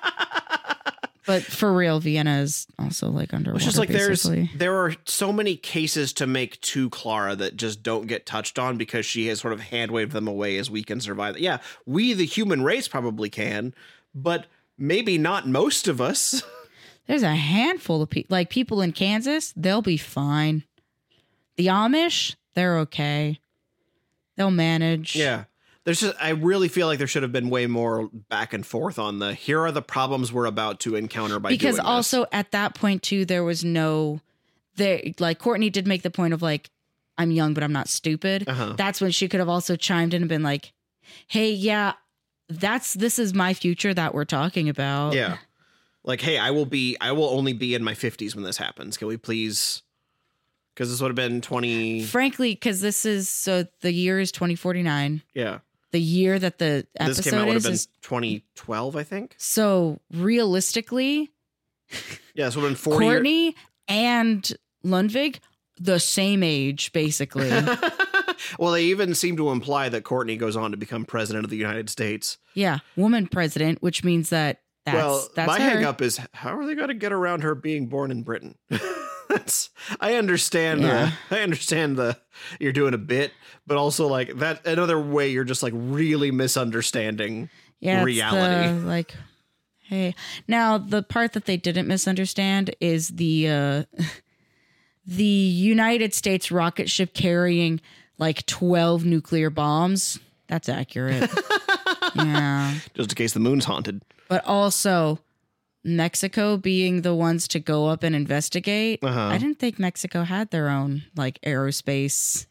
But for real, Vienna is also like underwater. It's just like basically. there's there are so many cases to make to Clara that just don't get touched on because she has sort of hand waved them away as we can survive. Yeah, we the human race probably can, but maybe not most of us. There's a handful of people, like people in Kansas, they'll be fine. The Amish, they're okay. They'll manage. Yeah. There's just, I really feel like there should have been way more back and forth on the, here are the problems we're about to encounter by because doing also this. At that point too, there was no, there, like Courtney did make the point of like, I'm young, but I'm not stupid. Uh-huh. That's when she could have also chimed in and been like, hey, yeah, that's, this is my future that we're talking about. Yeah. Like, hey, I will be, I will only be in my fifties when this happens. Can we please... Because this would have been twenty. Frankly, because this is so the year is twenty forty-nine. Yeah. The year that the episode this came out would have is, been is twenty twelve, I think. So realistically, yeah, this would have been forty. Courtney year- and Lundvig, the same age, basically. Well, they even seem to imply that Courtney goes on to become president of the United States. Yeah, woman president, which means that that's well, that's my her. hang up is how are they going to get around her being born in Britain? That's I understand Yeah. the I understand the you're doing a bit, but also like that another way you're just like really misunderstanding yeah, reality. It's the, like, hey, now the part that they didn't misunderstand is the uh, the United States rocket ship carrying like twelve nuclear bombs. That's accurate. Yeah, Just in case the moon's haunted. but also Mexico being the ones to go up and investigate. Uh-huh. I didn't think Mexico had their own like aerospace.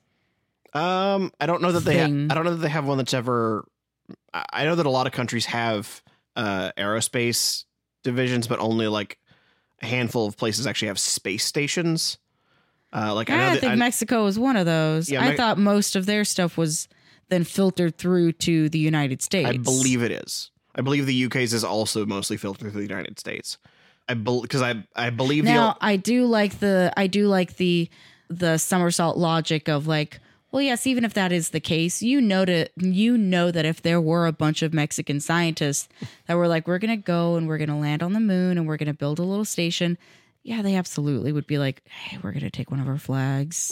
Um, I don't know that they. Ha- Thing. I don't know that they have one that's ever. I I know that a lot of countries have uh, aerospace divisions, but only like a handful of places actually have space stations. Uh, like I, I, know that, think I, Mexico was one of those. Yeah, I Me- thought most of their stuff was then filtered through to the United States. I believe it is. I believe the U K's is also mostly filtered through the United States. I because I I believe Now the. I do like the I do like the the somersault logic of like, well, yes, even if that is the case, you know to you know that if there were a bunch of Mexican scientists that were like, we're gonna go and we're gonna land on the moon and we're gonna build a little station, yeah, they absolutely would be like, hey, we're gonna take one of our flags.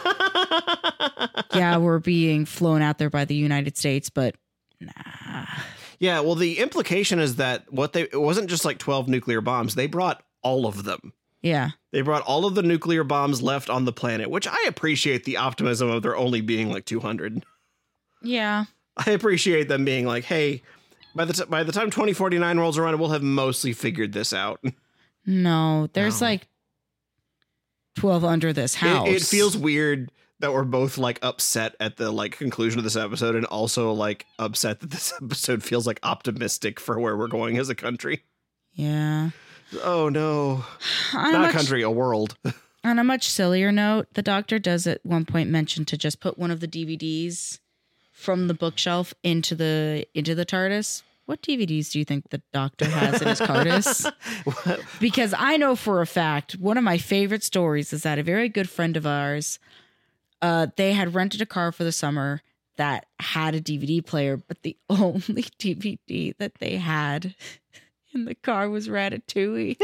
Yeah, we're being flown out there by the United States, but nah. Yeah, well, the implication is that what they it wasn't just like twelve nuclear bombs. They brought all of them. Yeah. They brought all of the nuclear bombs left on the planet, which I appreciate the optimism of there only being like two hundred. Yeah. I appreciate them being like, hey, by the t- by the time twenty forty-nine rolls around, we'll have mostly figured this out. No, there's No. like twelve under this It, house. it feels weird that we're both like upset at the like conclusion of this episode and also like upset that this episode feels like optimistic for where we're going as a country. Yeah. Oh no. On a Not a much- country, a world. On a much sillier note, the doctor does at one point mention to just put one of the D V Ds from the bookshelf into the into the TARDIS. What D V Ds do you think the Doctor has in his TARDIS? Because I know for a fact, one of my favorite stories is that a very good friend of ours, uh, they had rented a car for the summer that had a D V D player, but the only D V D that they had in the car was Ratatouille.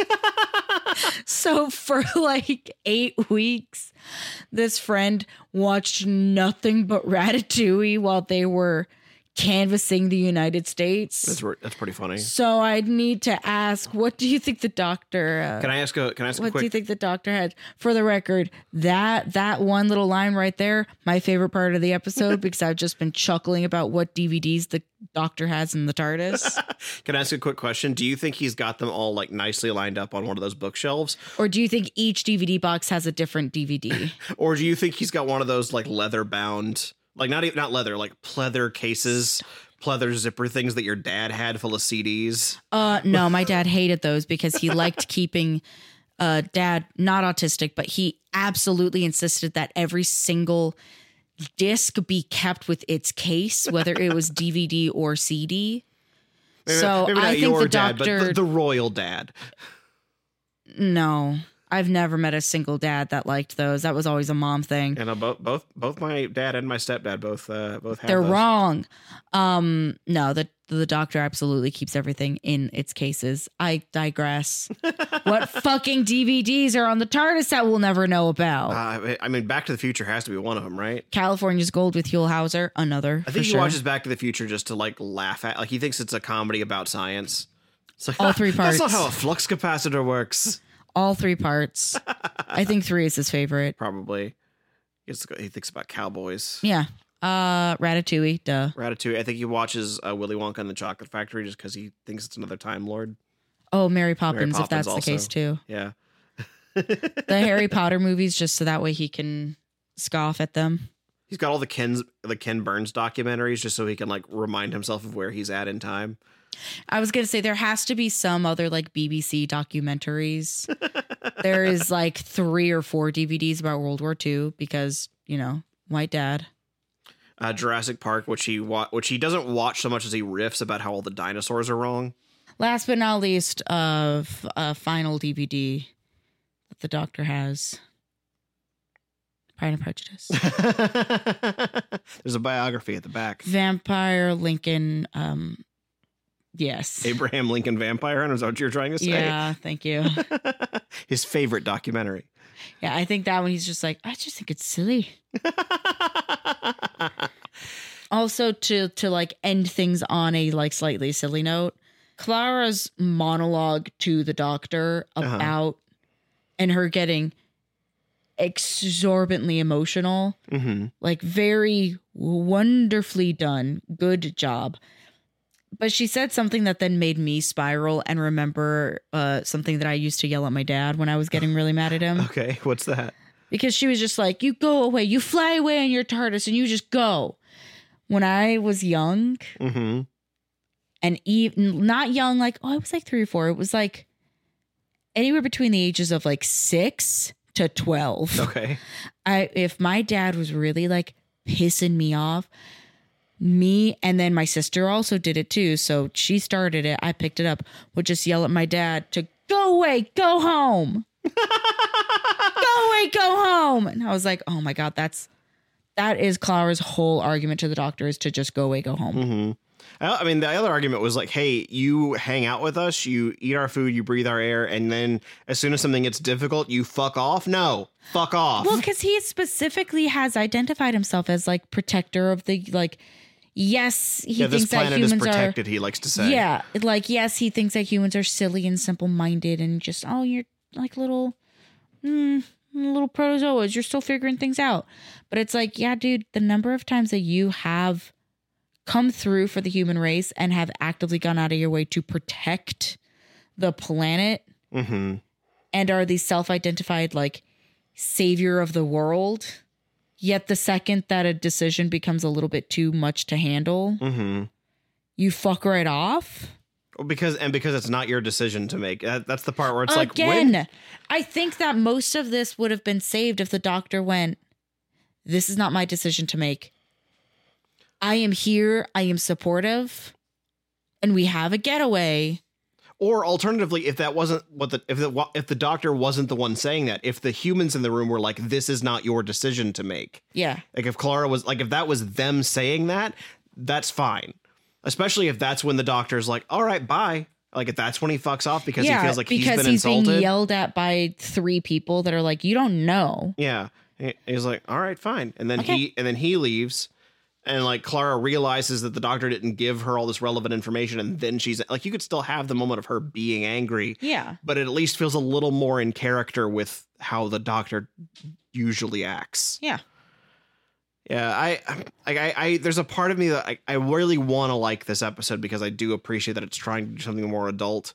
So for like eight weeks, this friend watched nothing but Ratatouille while they were canvassing the United States. That's re- that's pretty funny. So I need to ask, what do you think the Doctor? Uh, Can I ask a Can I ask a what quick? do you think the Doctor had? For the record, that that one little line right there, my favorite part of the episode, because I've just been chuckling about what D V Ds the Doctor has in the TARDIS. Can I ask a quick question? Do you think he's got them all like nicely lined up on one of those bookshelves, Or do you think each D V D box has a different D V D? or do you think he's got one of those like leather bound, like not even not leather, like pleather cases, pleather zipper things that your dad had full of C Ds? Uh, no, my dad hated those because he liked keeping. Uh, dad, not autistic, but he absolutely insisted that every single disc be kept with its case, whether it was D V D or C D. Maybe, so maybe not I think your the dad, Doctor. but the, the royal dad. No, I've never met a single dad that liked those. That was always a mom thing. You know, both both both my dad and my stepdad both uh, both have They're those. wrong. Um, no, the the Doctor absolutely keeps everything in its cases. I digress. What fucking D V Ds are on the TARDIS that we'll never know about? Uh, I mean, Back to the Future has to be one of them, right? California's Gold with Huell Hauser, another. I think for he sure. watches Back to the Future just to like laugh at. Like he thinks it's a comedy about science. It's like All three That's not parts. how a flux capacitor works. All three parts. I think three is his favorite. Probably. He, gets to go- he thinks about cowboys. Yeah. Uh, Ratatouille, duh. Ratatouille. I think he watches uh, Willy Wonka and the Chocolate Factory just because he thinks it's another Time Lord. Oh, Mary Poppins, Poppins if that's also. the case too. Yeah. The Harry Potter movies, just so that way he can scoff at them. He's got all the Ken's the Ken Burns documentaries just so he can like remind himself of where he's at in time. I was going to say there has to be some other like B B C documentaries. There is like three or four D V Ds about World War Two because, you know, white dad. Uh, Jurassic Park, which he wa- which he doesn't watch so much as he riffs about how all the dinosaurs are wrong. Last but not least, of a final D V D that the Doctor has. Pride and Prejudice. There's a biography at the back. Vampire Lincoln. Um, yes. Abraham Lincoln Vampire Hunter, is that what you're trying to say? Yeah, thank you. His favorite documentary. Yeah, I think that one he's just like, I just think it's silly. Also, to to like end things on a like slightly silly note, Clara's monologue to the Doctor Uh-huh. about and her getting exorbitantly emotional, Mm-hmm. like very wonderfully done, good job. But she said something that then made me spiral and remember uh, something that I used to yell at my dad when I was getting really mad at him. Okay, what's that? Because she was just like, you go away, you fly away in your TARDIS and you just go. When I was young, Mm-hmm. and even not young, like, oh, I was like three or four. It was like anywhere between the ages of like six to twelve. Okay. I if my dad was really like pissing me off, me and then my sister also did it too. So she started it. I picked it up. Would just yell at my dad to go away, go home. Go away, go home. And I was like, oh my God, that's that is Clara's whole argument to the Doctor is to just go away, go home. Mm-hmm. I I mean, the other argument was like, hey, you hang out with us, you eat our food, you breathe our air, and then as soon as something gets difficult, you fuck off? No, fuck off. Well, because he specifically has identified himself as like protector of the like. Yes, he yeah, this thinks that planet is humans protected, are. he likes to say. Yeah, like yes, he thinks that humans are silly and simple-minded and just oh, you're like little, mm, little protozoas. You're still figuring things out. But it's like, yeah, dude, the number of times that you have come through for the human race and have actively gone out of your way to protect the planet Mm-hmm. and are the self-identified like savior of the world. Yet the second that a decision becomes a little bit too much to handle, Mm-hmm. you fuck right off. Well, because and because it's not your decision to make. That, that's the part where it's Again, like, when, I think that most of this would have been saved if the Doctor went, this is not my decision to make. I am here, I am supportive, and we have a getaway. Or alternatively, if that wasn't what the if the if the doctor wasn't the one saying that, if the humans in the room were like, "This is not your decision to make." Yeah. Like if Clara was like, if that was them saying that, that's fine. Especially if that's when the doctor's like, "All right, bye." Like if that's when he fucks off because yeah, he feels like he's because been he's insulted. being yelled at by three people that are like, "You don't know." Yeah, He- he's like, "All right, fine," and then Okay. he and then he leaves. And like Clara realizes that the doctor didn't give her all this relevant information. And then she's like, you could still have the moment of her being angry. Yeah. But it at least feels a little more in character with how the doctor usually acts. Yeah. Yeah. I, I, I, I there's a part of me that I, I really want to like this episode because I do appreciate that it's trying to do something more adult,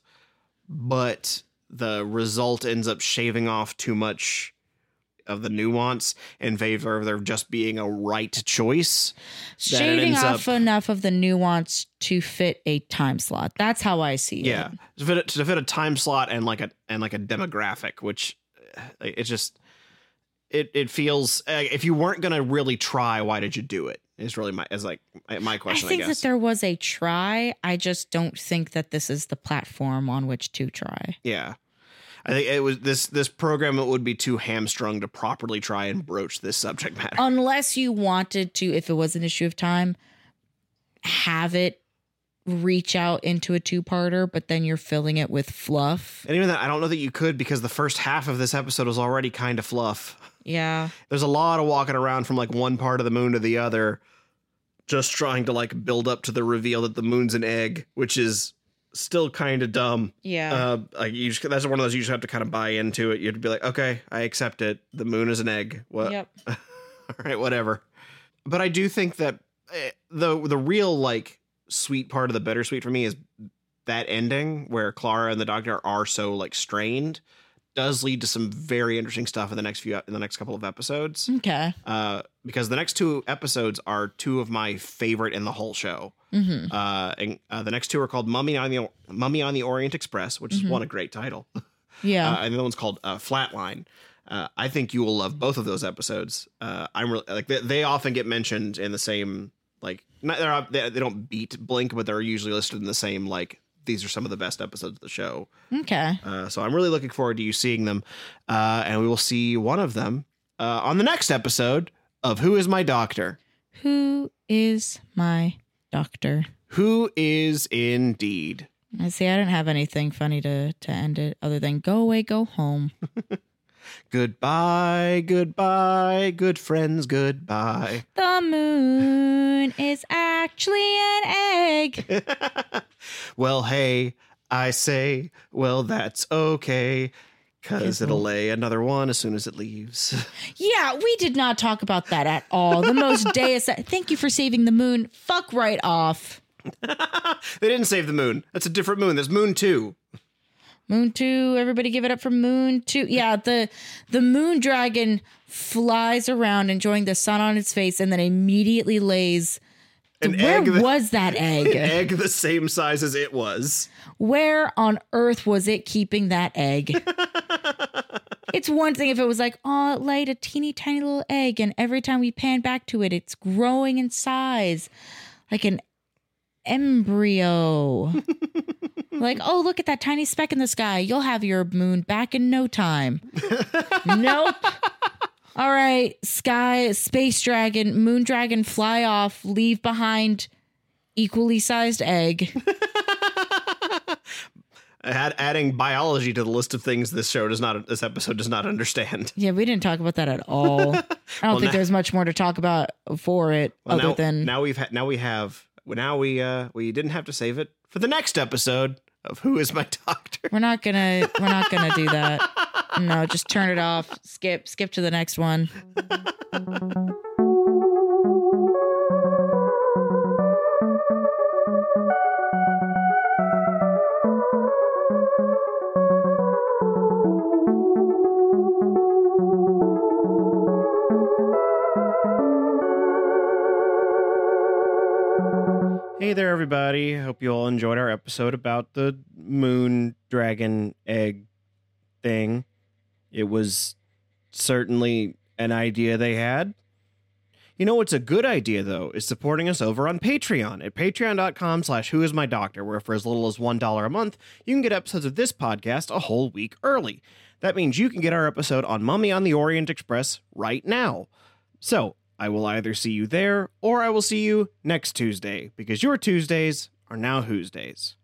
but the result ends up shaving off too much of the nuance in favor of there just being a right choice. Shaving off up, enough of the nuance to fit a time slot. That's how I see yeah, it. Yeah, to fit, to fit a time slot and like a and like a demographic, which it just it it feels uh, if you weren't gonna really try, why did you do it? Is really my is like my question. I think I guess that there was a try. I just don't think that this is the platform on which to try. Yeah. I think it was this this program. It would be too hamstrung to properly try and broach this subject matter, unless you wanted to. If it was an issue of time, have it reach out into a two-parter, but then you're filling it with fluff. And even that, I don't know that you could because the first half of this episode was already kind of fluff. Yeah, there's a lot of walking around from like one part of the moon to the other, just trying to like build up to the reveal that the moon's an egg, which is still kind of dumb. Yeah. Uh, like you just, that's one of those you just have to kind of buy into it. You'd be like, okay, I accept it. The moon is an egg. What? Yep. All right, whatever. But I do think that uh, the the real like sweet part of the bittersweet for me is that ending where Clara and the doctor are so like strained does lead to some very interesting stuff in the next few in the next couple of episodes. Okay. Uh, because the next two episodes are two of my favorite in the whole show. Mm-hmm. Uh, and uh, the next two are called Mummy on the Mummy on the Orient Express, which mm-hmm. is one a great title. Yeah, uh, and the other one's called uh, Flatline. Uh, I think you will love both of those episodes. Uh, I'm really like they, they often get mentioned in the same like not they're, they they don't beat Blink, but they're usually listed in the same like these are some of the best episodes of the show. Okay. Uh, so I'm really looking forward to you seeing them, uh, and we will see one of them uh, on the next episode of Who Is My Doctor? Who is my doctor? Who is indeed. I see. I didn't have anything funny to to end it other than go away, go home. Goodbye, goodbye, good friends, goodbye. The moon is actually an egg. Well, hey, I say, well, that's okay, because it'll lay another one as soon as it leaves. Yeah, we did not talk about that at all. The most deus. Thank you for saving the moon. Fuck right off. They didn't save the moon. That's a different moon. There's Moon two. Moon two, everybody give it up for Moon two. Yeah, the the moon dragon flies around enjoying the sun on its face and then immediately lays. An Where egg that- was that egg? An egg the same size as it was. Where on earth was it keeping that egg? It's one thing if it was like, oh, it laid a teeny tiny little egg, and every time we pan back to it, it's growing in size like an embryo. Like, oh, look at that tiny speck in the sky. You'll have your moon back in no time. Nope. All right, sky, space dragon, moon dragon, fly off, leave behind equally sized egg. Add, adding biology to the list of things this show does not, this episode does not understand. Yeah, we didn't talk about that at all. I don't Well, think now- there's much more to talk about for it Well, other now, than now we've had, now we have, now we, uh, we didn't have to save it for the next episode of Who Is My Doctor? we're not gonna we're not gonna do that. No, just turn it off. Skip, skip to the next one. Hey there, everybody. Hope you all enjoyed our episode about the moon dragon egg thing. It was certainly an idea they had. You know what's a good idea, though, is supporting us over on Patreon at patreon.com slash whoismydoctor, where for as little as one dollar a month, you can get episodes of this podcast a whole week early. That means you can get our episode on Mummy on the Orient Express right now. So, I will either see you there, or I will see you next Tuesday, because your Tuesdays are now Who's Days.